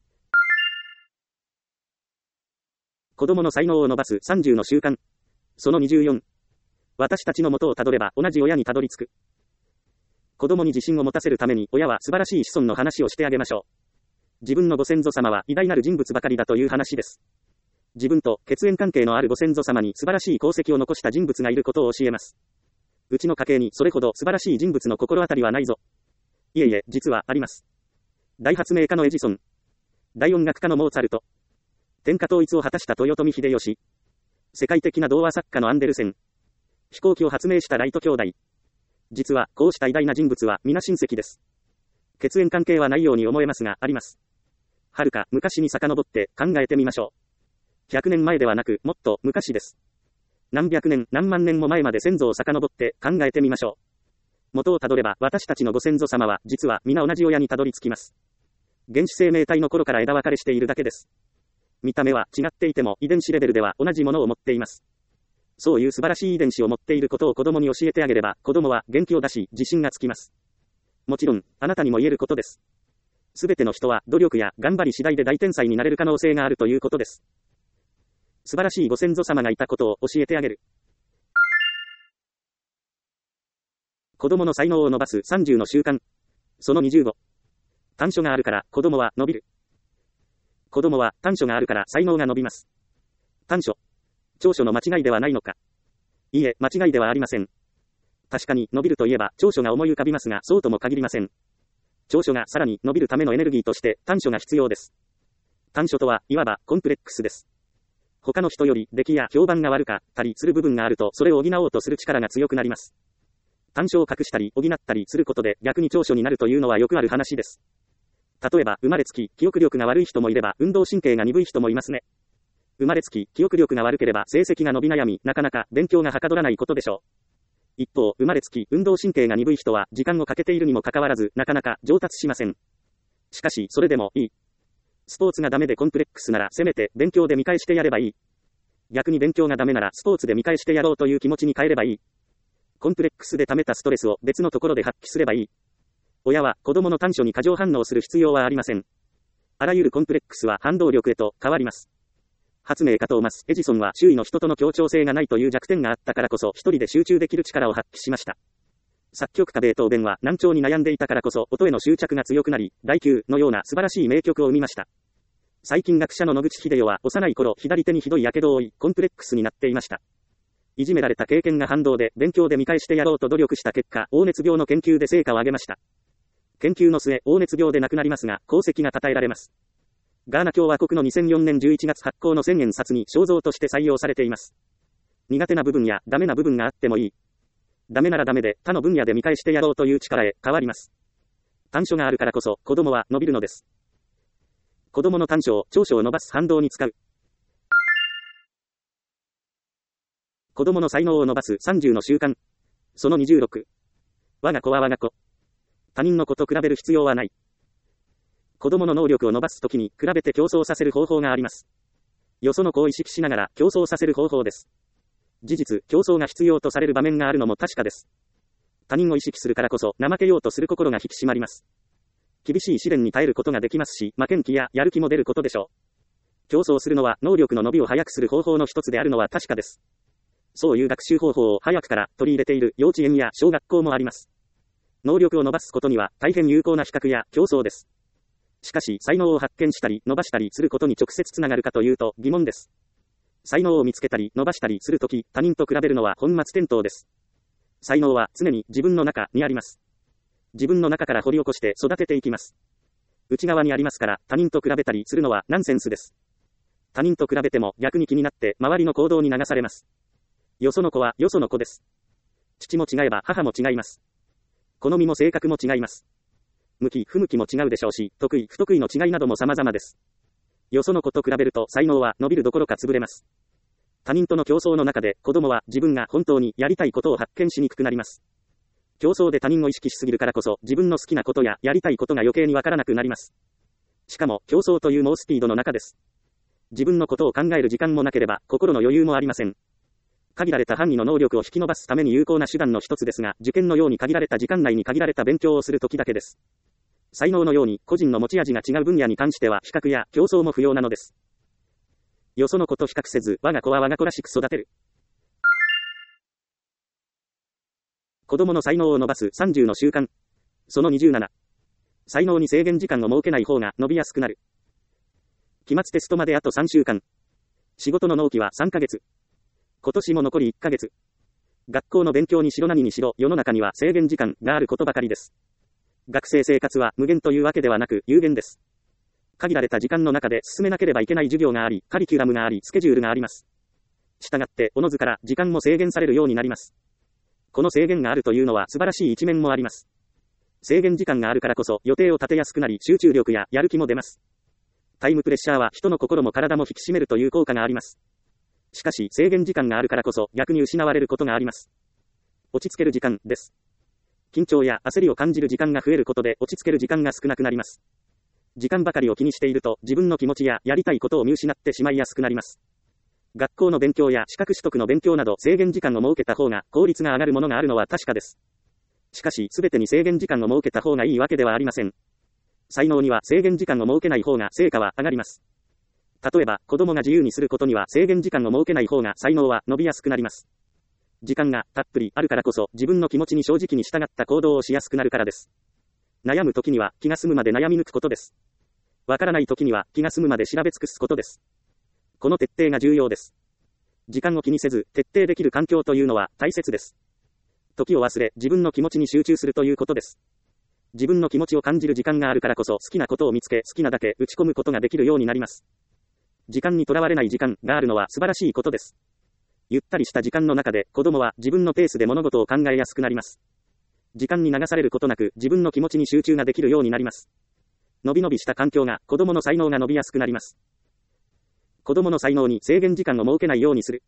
子供の才能を伸ばすさんじゅうの習慣。そのにじゅうよん。私たちの元をたどれば同じ親にたどり着く。子供に自信を持たせるために親は素晴らしい子孫の話をしてあげましょう。自分のご先祖様は偉大なる人物ばかりだという話です。自分と血縁関係のあるご先祖様に素晴らしい功績を残した人物がいることを教えます。うちの家系にそれほど素晴らしい人物の心当たりはないぞ。いえいえ、実はあります。大発明家のエジソン。大音楽家のモーツァルト。天下統一を果たした豊臣秀吉。世界的な童話作家のアンデルセン。飛行機を発明したライト兄弟。実は、こうした偉大な人物は皆親戚です。血縁関係はないように思えますが、あります。はるか昔に遡って考えてみましょう。ひゃくねんまえではなく、もっと昔です。何百年、何万年も前まで先祖を遡って考えてみましょう。元をたどれば、私たちのご先祖様は、実は皆同じ親にたどり着きます。原始生命体の頃から枝分かれしているだけです。見た目は違っていても、遺伝子レベルでは同じものを持っています。そういう素晴らしい遺伝子を持っていることを子供に教えてあげれば、子供は元気を出し、自信がつきます。もちろん、あなたにも言えることです。すべての人は努力や頑張り次第で大天才になれる可能性があるということです。素晴らしいご先祖様がいたことを教えてあげる。子供の才能を伸ばすさんじゅうの習慣。そのにじゅうご。短所があるから子供は伸びる。子供は短所があるから才能が伸びます。短所。長所の間違いではないのか。いいえ、間違いではありません。確かに伸びるといえば長所が思い浮かびますが、そうとも限りません。長所がさらに伸びるためのエネルギーとして短所が必要です。短所とはいわばコンプレックスです。 他の人より出来や評判が悪かったりする部分があると、それを補おうとする力が強くなります。短所を隠したり補ったりすることで逆に長所になるというのはよくある話です。例えば、生まれつき記憶力が悪い人もいれば、運動神経が鈍い人もいますね。生まれつき記憶力が悪ければ成績が伸び悩み、なかなか勉強がはかどらないことでしょう。一方、生まれつき運動神経が鈍い人は時間をかけているにもかかわらず、なかなか上達しません。しかし、それでもいい。スポーツがダメでコンプレックスなら、せめて勉強で見返してやればいい。逆に勉強がダメならスポーツで見返してやろうという気持ちに変えればいい。コンプレックスで溜めたストレスを別のところで発揮すればいい。親は子供の短所に過剰反応する必要はありません。あらゆるコンプレックスは反動力へと変わります。発明家トーマス・エジソンは周囲の人との協調性がないという弱点があったからこそ一人で集中できる力を発揮しました。作曲家ベートーベンは難聴に悩んでいたからこそ音への執着が強くなり、第九のような素晴らしい名曲を生みました。最近学者の野口英世は幼い頃左手にひどい火傷を負い、コンプレックスになっていました。いじめられた経験が反動で勉強で見返してやろうと努力した結果、黄熱病の研究で成果を上げました。研究の末、黄熱病で亡くなりますが、功績が称えられます。ガーナ共和国のにせんよねんじゅういちがつ発行の千円札に肖像として採用されています。苦手な部分やダメな部分があってもいい。ダメならダメで他の分野で見返してやろうという力へ変わります。短所があるからこそ子供は伸びるのです。子供の短所を長所を伸ばす反動に使う。子供の才能を伸ばすさんじゅうの習慣。そのにじゅうろく。我が子は我が子。他人の子と比べる必要はない。子供の能力を伸ばすときに比べて競争させる方法があります。よその子を意識しながら競争させる方法です。事実、競争が必要とされる場面があるのも確かです。他人を意識するからこそ怠けようとする心が引き締まります。厳しい試練に耐えることができますし、負けん気ややる気も出ることでしょう。競争するのは能力の伸びを早くする方法の一つであるのは確かです。そういう学習方法を早くから取り入れている幼稚園や小学校もあります。能力を伸ばすことには大変有効な比較や競争です。しかし、才能を発見したり伸ばしたりすることに直接つながるかというと疑問です。才能を見つけたり伸ばしたりするとき、他人と比べるのは本末転倒です。才能は常に自分の中にあります。自分の中から掘り起こして育てていきます。内側にありますから他人と比べたりするのはナンセンスです。他人と比べても逆に気になって周りの行動に流されます。よその子はよその子です。父も違えば母も違います。好みも性格も違います。向き不向きも違うでしょうし、得意不得意の違いなども様々です。よその子と比べると才能は伸びるどころか潰れます。他人との競争の中で子供は自分が本当にやりたいことを発見しにくくなります。競争で他人を意識しすぎるからこそ自分の好きなことややりたいことが余計にわからなくなります。しかも競争という猛スピードの中です。自分のことを考える時間もなければ心の余裕もありません。限られた範囲の能力を引き伸ばすために有効な手段の一つですが、受験のように限られた時間内に限られた勉強をするときだけです。才能のように個人の持ち味が違う分野に関しては比較や競争も不要なのです。よその子と比較せず、我が子は我が子らしく育てる。子供の才能を伸ばすさんじゅうの習慣。そのにじゅうなな。才能に制限時間を設けない方が伸びやすくなる。期末テストまであとさんしゅうかん。仕事の納期はさんかげつ。今年も残りいっかげつ。学校の勉強にしろ何にしろ世の中には制限時間があることばかりです。学生生活は無限というわけではなく有限です。限られた時間の中で進めなければいけない授業があり、カリキュラムがあり、スケジュールがあります。したがって、おのずから時間も制限されるようになります。この制限があるというのは素晴らしい一面もあります。制限時間があるからこそ予定を立てやすくなり集中力ややる気も出ます。タイムプレッシャーは人の心も体も引き締めるという効果があります。しかし制限時間があるからこそ逆に失われることがあります。落ち着ける時間です。緊張や焦りを感じる時間が増えることで落ち着ける時間が少なくなります。時間ばかりを気にしていると自分の気持ちややりたいことを見失ってしまいやすくなります。学校の勉強や資格取得の勉強など制限時間を設けた方が効率が上がるものがあるのは確かです。しかしすべてに制限時間を設けた方がいいわけではありません。才能には制限時間を設けない方が成果は上がります。例えば子供が自由にすることには制限時間を設けない方が才能は伸びやすくなります。時間がたっぷりあるからこそ自分の気持ちに正直に従った行動をしやすくなるからです。悩む時には気が済むまで悩み抜くことです。わからない時には気が済むまで調べ尽くすことです。この徹底が重要です。時間を気にせず徹底できる環境というのは大切です。時を忘れ自分の気持ちに集中するということです。自分の気持ちを感じる時間があるからこそ好きなことを見つけ好きなだけ打ち込むことができるようになります。 時間にとらわれない時間があるのは素晴らしいことです。ゆったりした時間の中で子供は自分のペースで物事を考えやすくなります。時間に流されることなく自分の気持ちに集中ができるようになります。のびのびした環境が子供の才能が伸びやすくなります。子供の才能に制限時間を設けないようにする。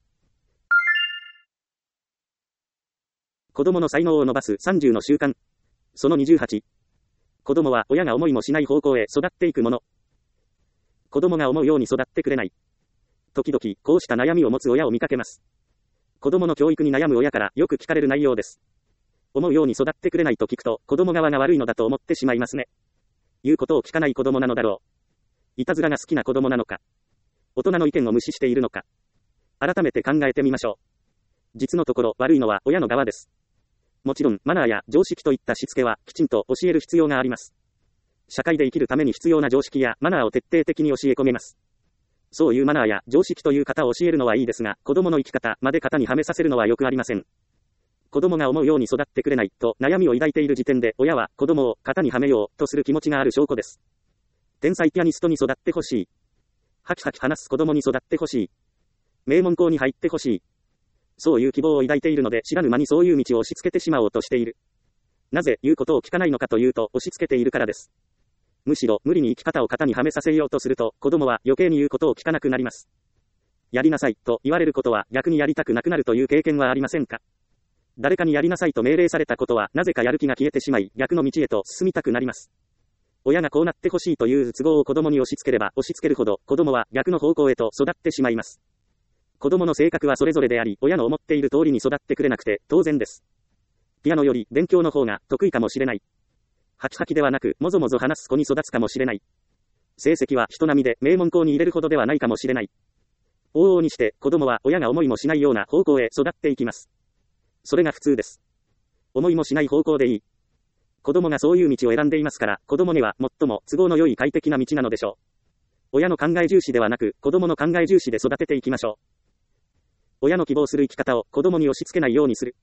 子供の才能を伸ばすさんじゅうの習慣。そのにじゅうはち。子供は親が思いもしない方向へ育っていくもの。子供が思うように育ってくれない。時々こうした悩みを持つ親を見かけます。子供の教育に悩む親からよく聞かれる内容です。思うように育ってくれないと聞くと子供側が悪いのだと思ってしまいますね。言うことを聞かない子供なのだろう。いたずらが好きな子供なのか。大人の意見を無視しているのか。改めて考えてみましょう。実のところ悪いのは親の側です。もちろんマナーや常識といったしつけはきちんと教える必要があります。社会で生きるために必要な常識やマナーを徹底的に教え込めます。そういうマナーや常識という型を教えるのはいいですが、子供の生き方まで型にはめさせるのはよくありません。子供が思うように育ってくれないと悩みを抱いている時点で親は子供を型にはめようとする気持ちがある証拠です。天才ピアニストに育ってほしい。ハキハキ話す子供に育ってほしい。名門校に入ってほしい。そういう希望を抱いているので知らぬ間にそういう道を押し付けてしまおうとしている。なぜ言うことを聞かないのかというと押し付けているからです。むしろ無理に生き方を型にはめさせようとすると子供は余計に言うことを聞かなくなります。やりなさいと言われることは逆にやりたくなくなるという経験はありませんか？誰かにやりなさいと命令されたことはなぜかやる気が消えてしまい逆の道へと進みたくなります。親がこうなってほしいという都合を子供に押し付ければ押し付けるほど子供は逆の方向へと育ってしまいます。子供の性格はそれぞれであり親の思っている通りに育ってくれなくて当然です。ピアノより勉強の方が得意かもしれない。ハキハキではなくもぞもぞ話す子に育つかもしれない。成績は人並みで名門校に入れるほどではないかもしれない。往々にして子供は親が思いもしないような方向へ育っていきます。それが普通です。思いもしない方向でいい。子供がそういう道を選んでいますから子供には最も都合の良い快適な道なのでしょう。親の考え重視ではなく子供の考え重視で育てていきましょう。親の希望する生き方を子供に押し付けないようにする。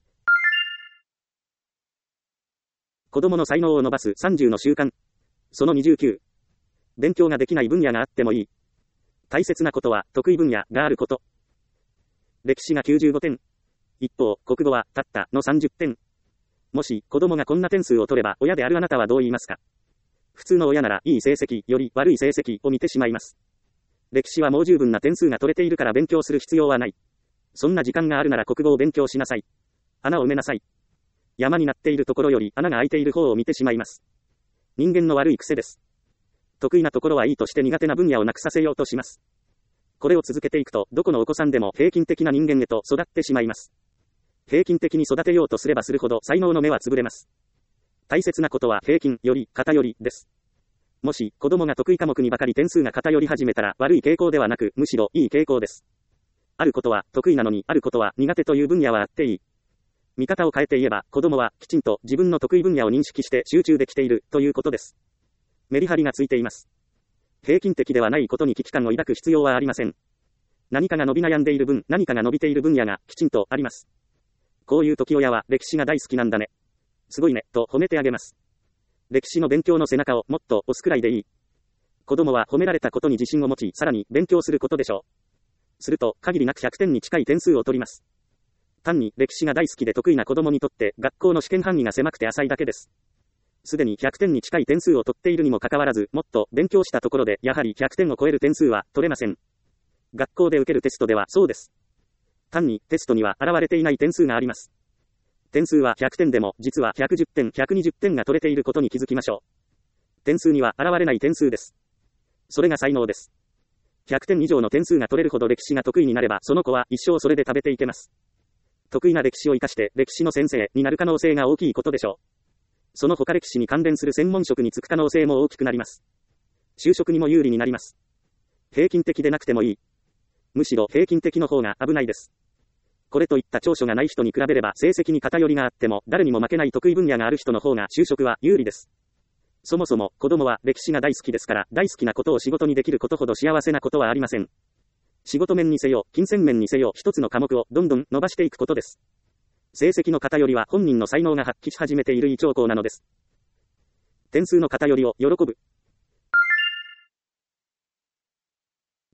子供の才能を伸ばすさんじゅうの習慣。そのにじゅうきゅう。勉強ができない分野があってもいい。大切なことは得意分野があること。歴史がきゅうじゅうごてん。一方、国語はたったのさんじゅってん。もし子供がこんな点数を取れば親であるあなたはどう言いますか？普通の親ならいい成績より悪い成績を見てしまいます。歴史はもう十分な点数が取れているから勉強する必要はない。そんな時間があるなら国語を勉強しなさい。穴を埋めなさい。山になっているところより穴が開いている方を見てしまいます。人間の悪い癖です。得意なところはいいとして苦手な分野をなくさせようとします。これを続けていくとどこのお子さんでも平均的な人間へと育ってしまいます。平均的に育てようとすればするほど才能の芽は潰れます。大切なことは平均より偏りです。もし子供が得意科目にばかり点数が偏り始めたら悪い傾向ではなくむしろいい傾向です。あることは得意なのにあることは苦手という分野はあっていい。見方を変えて言えば子供はきちんと自分の得意分野を認識して集中できているということです。メリハリがついています。平均的ではないことに危機感を抱く必要はありません。何かが伸び悩んでいる分、何かが伸びている分野がきちんとあります。こういう時親は歴史が大好きなんだね。すごいね、と褒めてあげます。歴史の勉強の背中をもっと押すくらいでいい。子供は褒められたことに自信を持ち、さらに勉強することでしょう。すると、限りなくひゃくてんに近い点数を取ります。単に歴史が大好きで得意な子供にとって学校の試験範囲が狭くて浅いだけです。すでにひゃくてんに近い点数を取っているにもかかわらず、もっと勉強したところでやはりひゃくてんを超える点数は取れません。学校で受けるテストではそうです。単にテストには現れていない点数があります。点数はひゃくてんでも実はひゃくじゅってん、ひゃくにじゅってんが取れていることに気づきましょう。点数には現れない点数です。それが才能です。ひゃくてん以上の点数が取れるほど歴史が得意になればその子は一生それで食べていけます。得意な歴史を生かして歴史の先生になる可能性が大きいことでしょう。その他歴史に関連する専門職に就く可能性も大きくなります。就職にも有利になります。平均的でなくてもいい。むしろ平均的の方が危ないです。これといった長所がない人に比べれば成績に偏りがあっても誰にも負けない得意分野がある人の方が就職は有利です。そもそも子供は歴史が大好きですから大好きなことを仕事にできることほど幸せなことはありません。仕事面にせよ、金銭面にせよ一つの科目をどんどん伸ばしていくことです。成績の偏りは本人の才能が発揮し始めている異兆候なのです。点数の偏りを喜ぶ。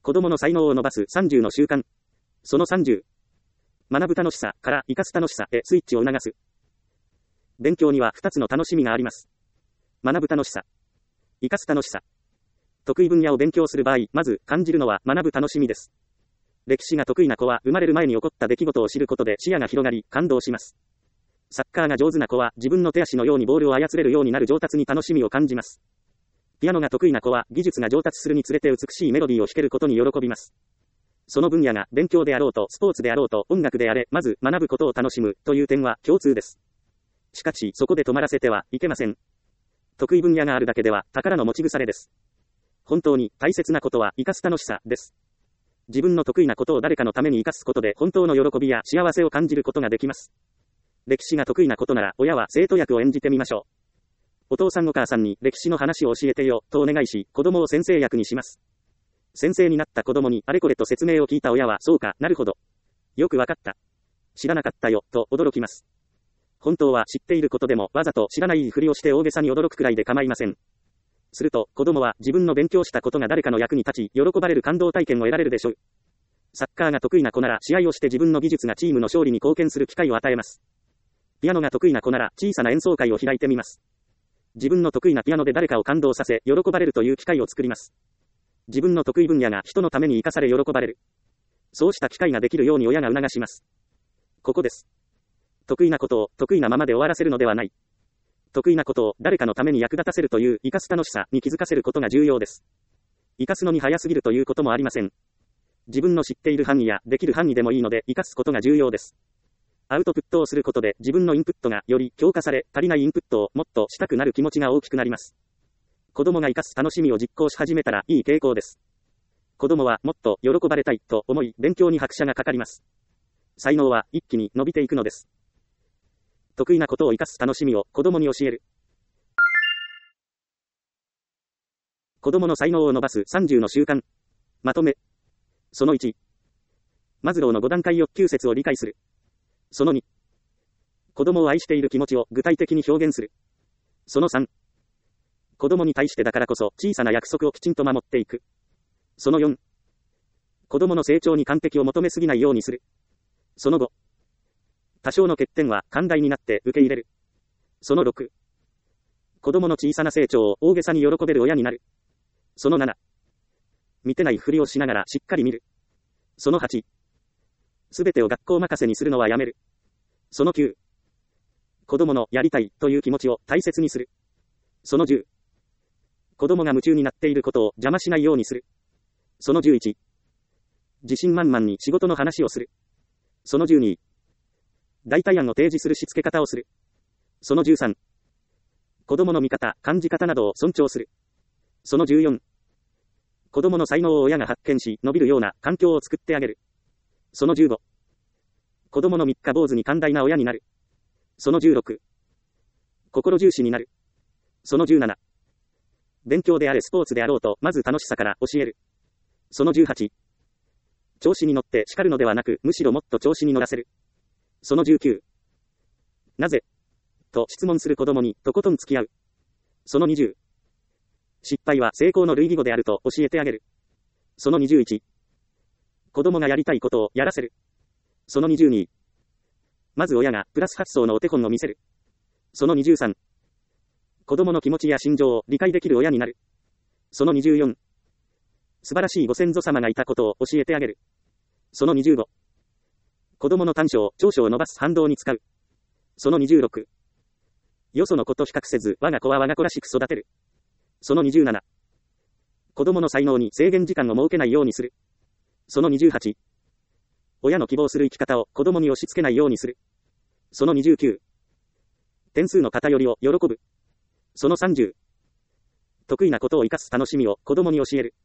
子供の才能を伸ばすさんじゅうの習慣。そのさんじゅう。学ぶ楽しさから生かす楽しさへスイッチを促す。勉強にはふたつの楽しみがあります。学ぶ楽しさ。生かす楽しさ。得意分野を勉強する場合、まず感じるのは学ぶ楽しみです。歴史が得意な子は生まれる前に起こった出来事を知ることで視野が広がり、感動します。サッカーが上手な子は自分の手足のようにボールを操れるようになる上達に楽しみを感じます。ピアノが得意な子は技術が上達するにつれて美しいメロディーを弾けることに喜びます。その分野が勉強であろうとスポーツであろうと音楽であれ、まず学ぶことを楽しむという点は共通です。しかしそこで止まらせてはいけません。得意分野があるだけでは宝の持ち腐れです。本当に大切なことは生かす楽しさです。自分の得意なことを誰かのために生かすことで本当の喜びや幸せを感じることができます。歴史が得意なことなら親は生徒役を演じてみましょう。お父さんお母さんに歴史の話を教えてよとお願いし、子供を先生役にします。先生になった子供にあれこれと説明を聞いた親はそうか、なるほど。よくわかった。知らなかったよと驚きます。本当は知っていることでもわざと知らないふりをして大げさに驚くくらいで構いません。すると子供は自分の勉強したことが誰かの役に立ち、喜ばれる感動体験を得られるでしょう。サッカーが得意な子なら試合をして自分の技術がチームの勝利に貢献する機会を与えます。ピアノが得意な子なら小さな演奏会を開いてみます。自分の得意なピアノで誰かを感動させ、喜ばれるという機会を作ります。自分の得意分野が人のために生かされ喜ばれる。そうした機会ができるように親が促します。ここです。得意なことを得意なままで終わらせるのではない。得意なことを誰かのために役立たせるという生かす楽しさに気づかせることが重要です。生かすのに早すぎるということもありません。自分の知っている範囲やできる範囲でもいいので生かすことが重要です。アウトプットをすることで自分のインプットがより強化され、足りないインプットをもっとしたくなる気持ちが大きくなります。子供が生かす楽しみを実行し始めたらいい傾向です。子供はもっと喜ばれたいと思い勉強に拍車がかかります。才能は一気に伸びていくのです。得意なことを生かす楽しみを子供に教える。子供の才能を伸ばすさんじゅうの習慣。まとめ。そのいち。マズローのご段階欲求説を理解する。そのに。子供を愛している気持ちを具体的に表現する。そのさん。子供に対してだからこそ小さな約束をきちんと守っていく。そのよん。子供の成長に完璧を求めすぎないようにする。そのご。多少の欠点は寛大になって受け入れる。そのろく。子供の小さな成長を大げさに喜べる親になる。そのなな。見てないふりをしながらしっかり見る。そのはち。すべてを学校任せにするのはやめる。そのきゅう。子供のやりたいという気持ちを大切にする。そのじゅう。子供が夢中になっていることを邪魔しないようにする。そのじゅういち。自信満々に仕事の話をする。そのじゅうに。代替案を提示するしつけ方をする。そのじゅうさん。子供の見方、感じ方などを尊重する。そのじゅうよん。子供の才能を親が発見し、伸びるような環境を作ってあげる。そのじゅうご。子供の三日坊主に寛大な親になる。そのじゅうろく。心重視になる。そのじゅうなな。勉強であれスポーツであろうと、まず楽しさから教える。そのじゅうはち。調子に乗って叱るのではなく、むしろもっと調子に乗らせる。そのじゅうきゅう。なぜと質問する子供にとことん付き合う。そのにじゅう。失敗は成功の類義語であると教えてあげる。そのにじゅういち。子供がやりたいことをやらせる。そのにじゅうに。まず親がプラス発想のお手本を見せる。そのにじゅうさん。子供の気持ちや心情を理解できる親になる。そのにじゅうよん。素晴らしいご先祖様がいたことを教えてあげる。そのにじゅうご。子供の短所、長所を伸ばす反動に使う。そのにじゅうろく。よその子と比較せず、我が子は我が子らしく育てる。そのにじゅうなな。子供の才能に制限時間を設けないようにする。そのにじゅうはち。親の希望する生き方を子供に押し付けないようにする。そのにじゅうきゅう。点数の偏りを喜ぶ。そのさんじゅう。得意なことを生かす楽しみを子供に教える。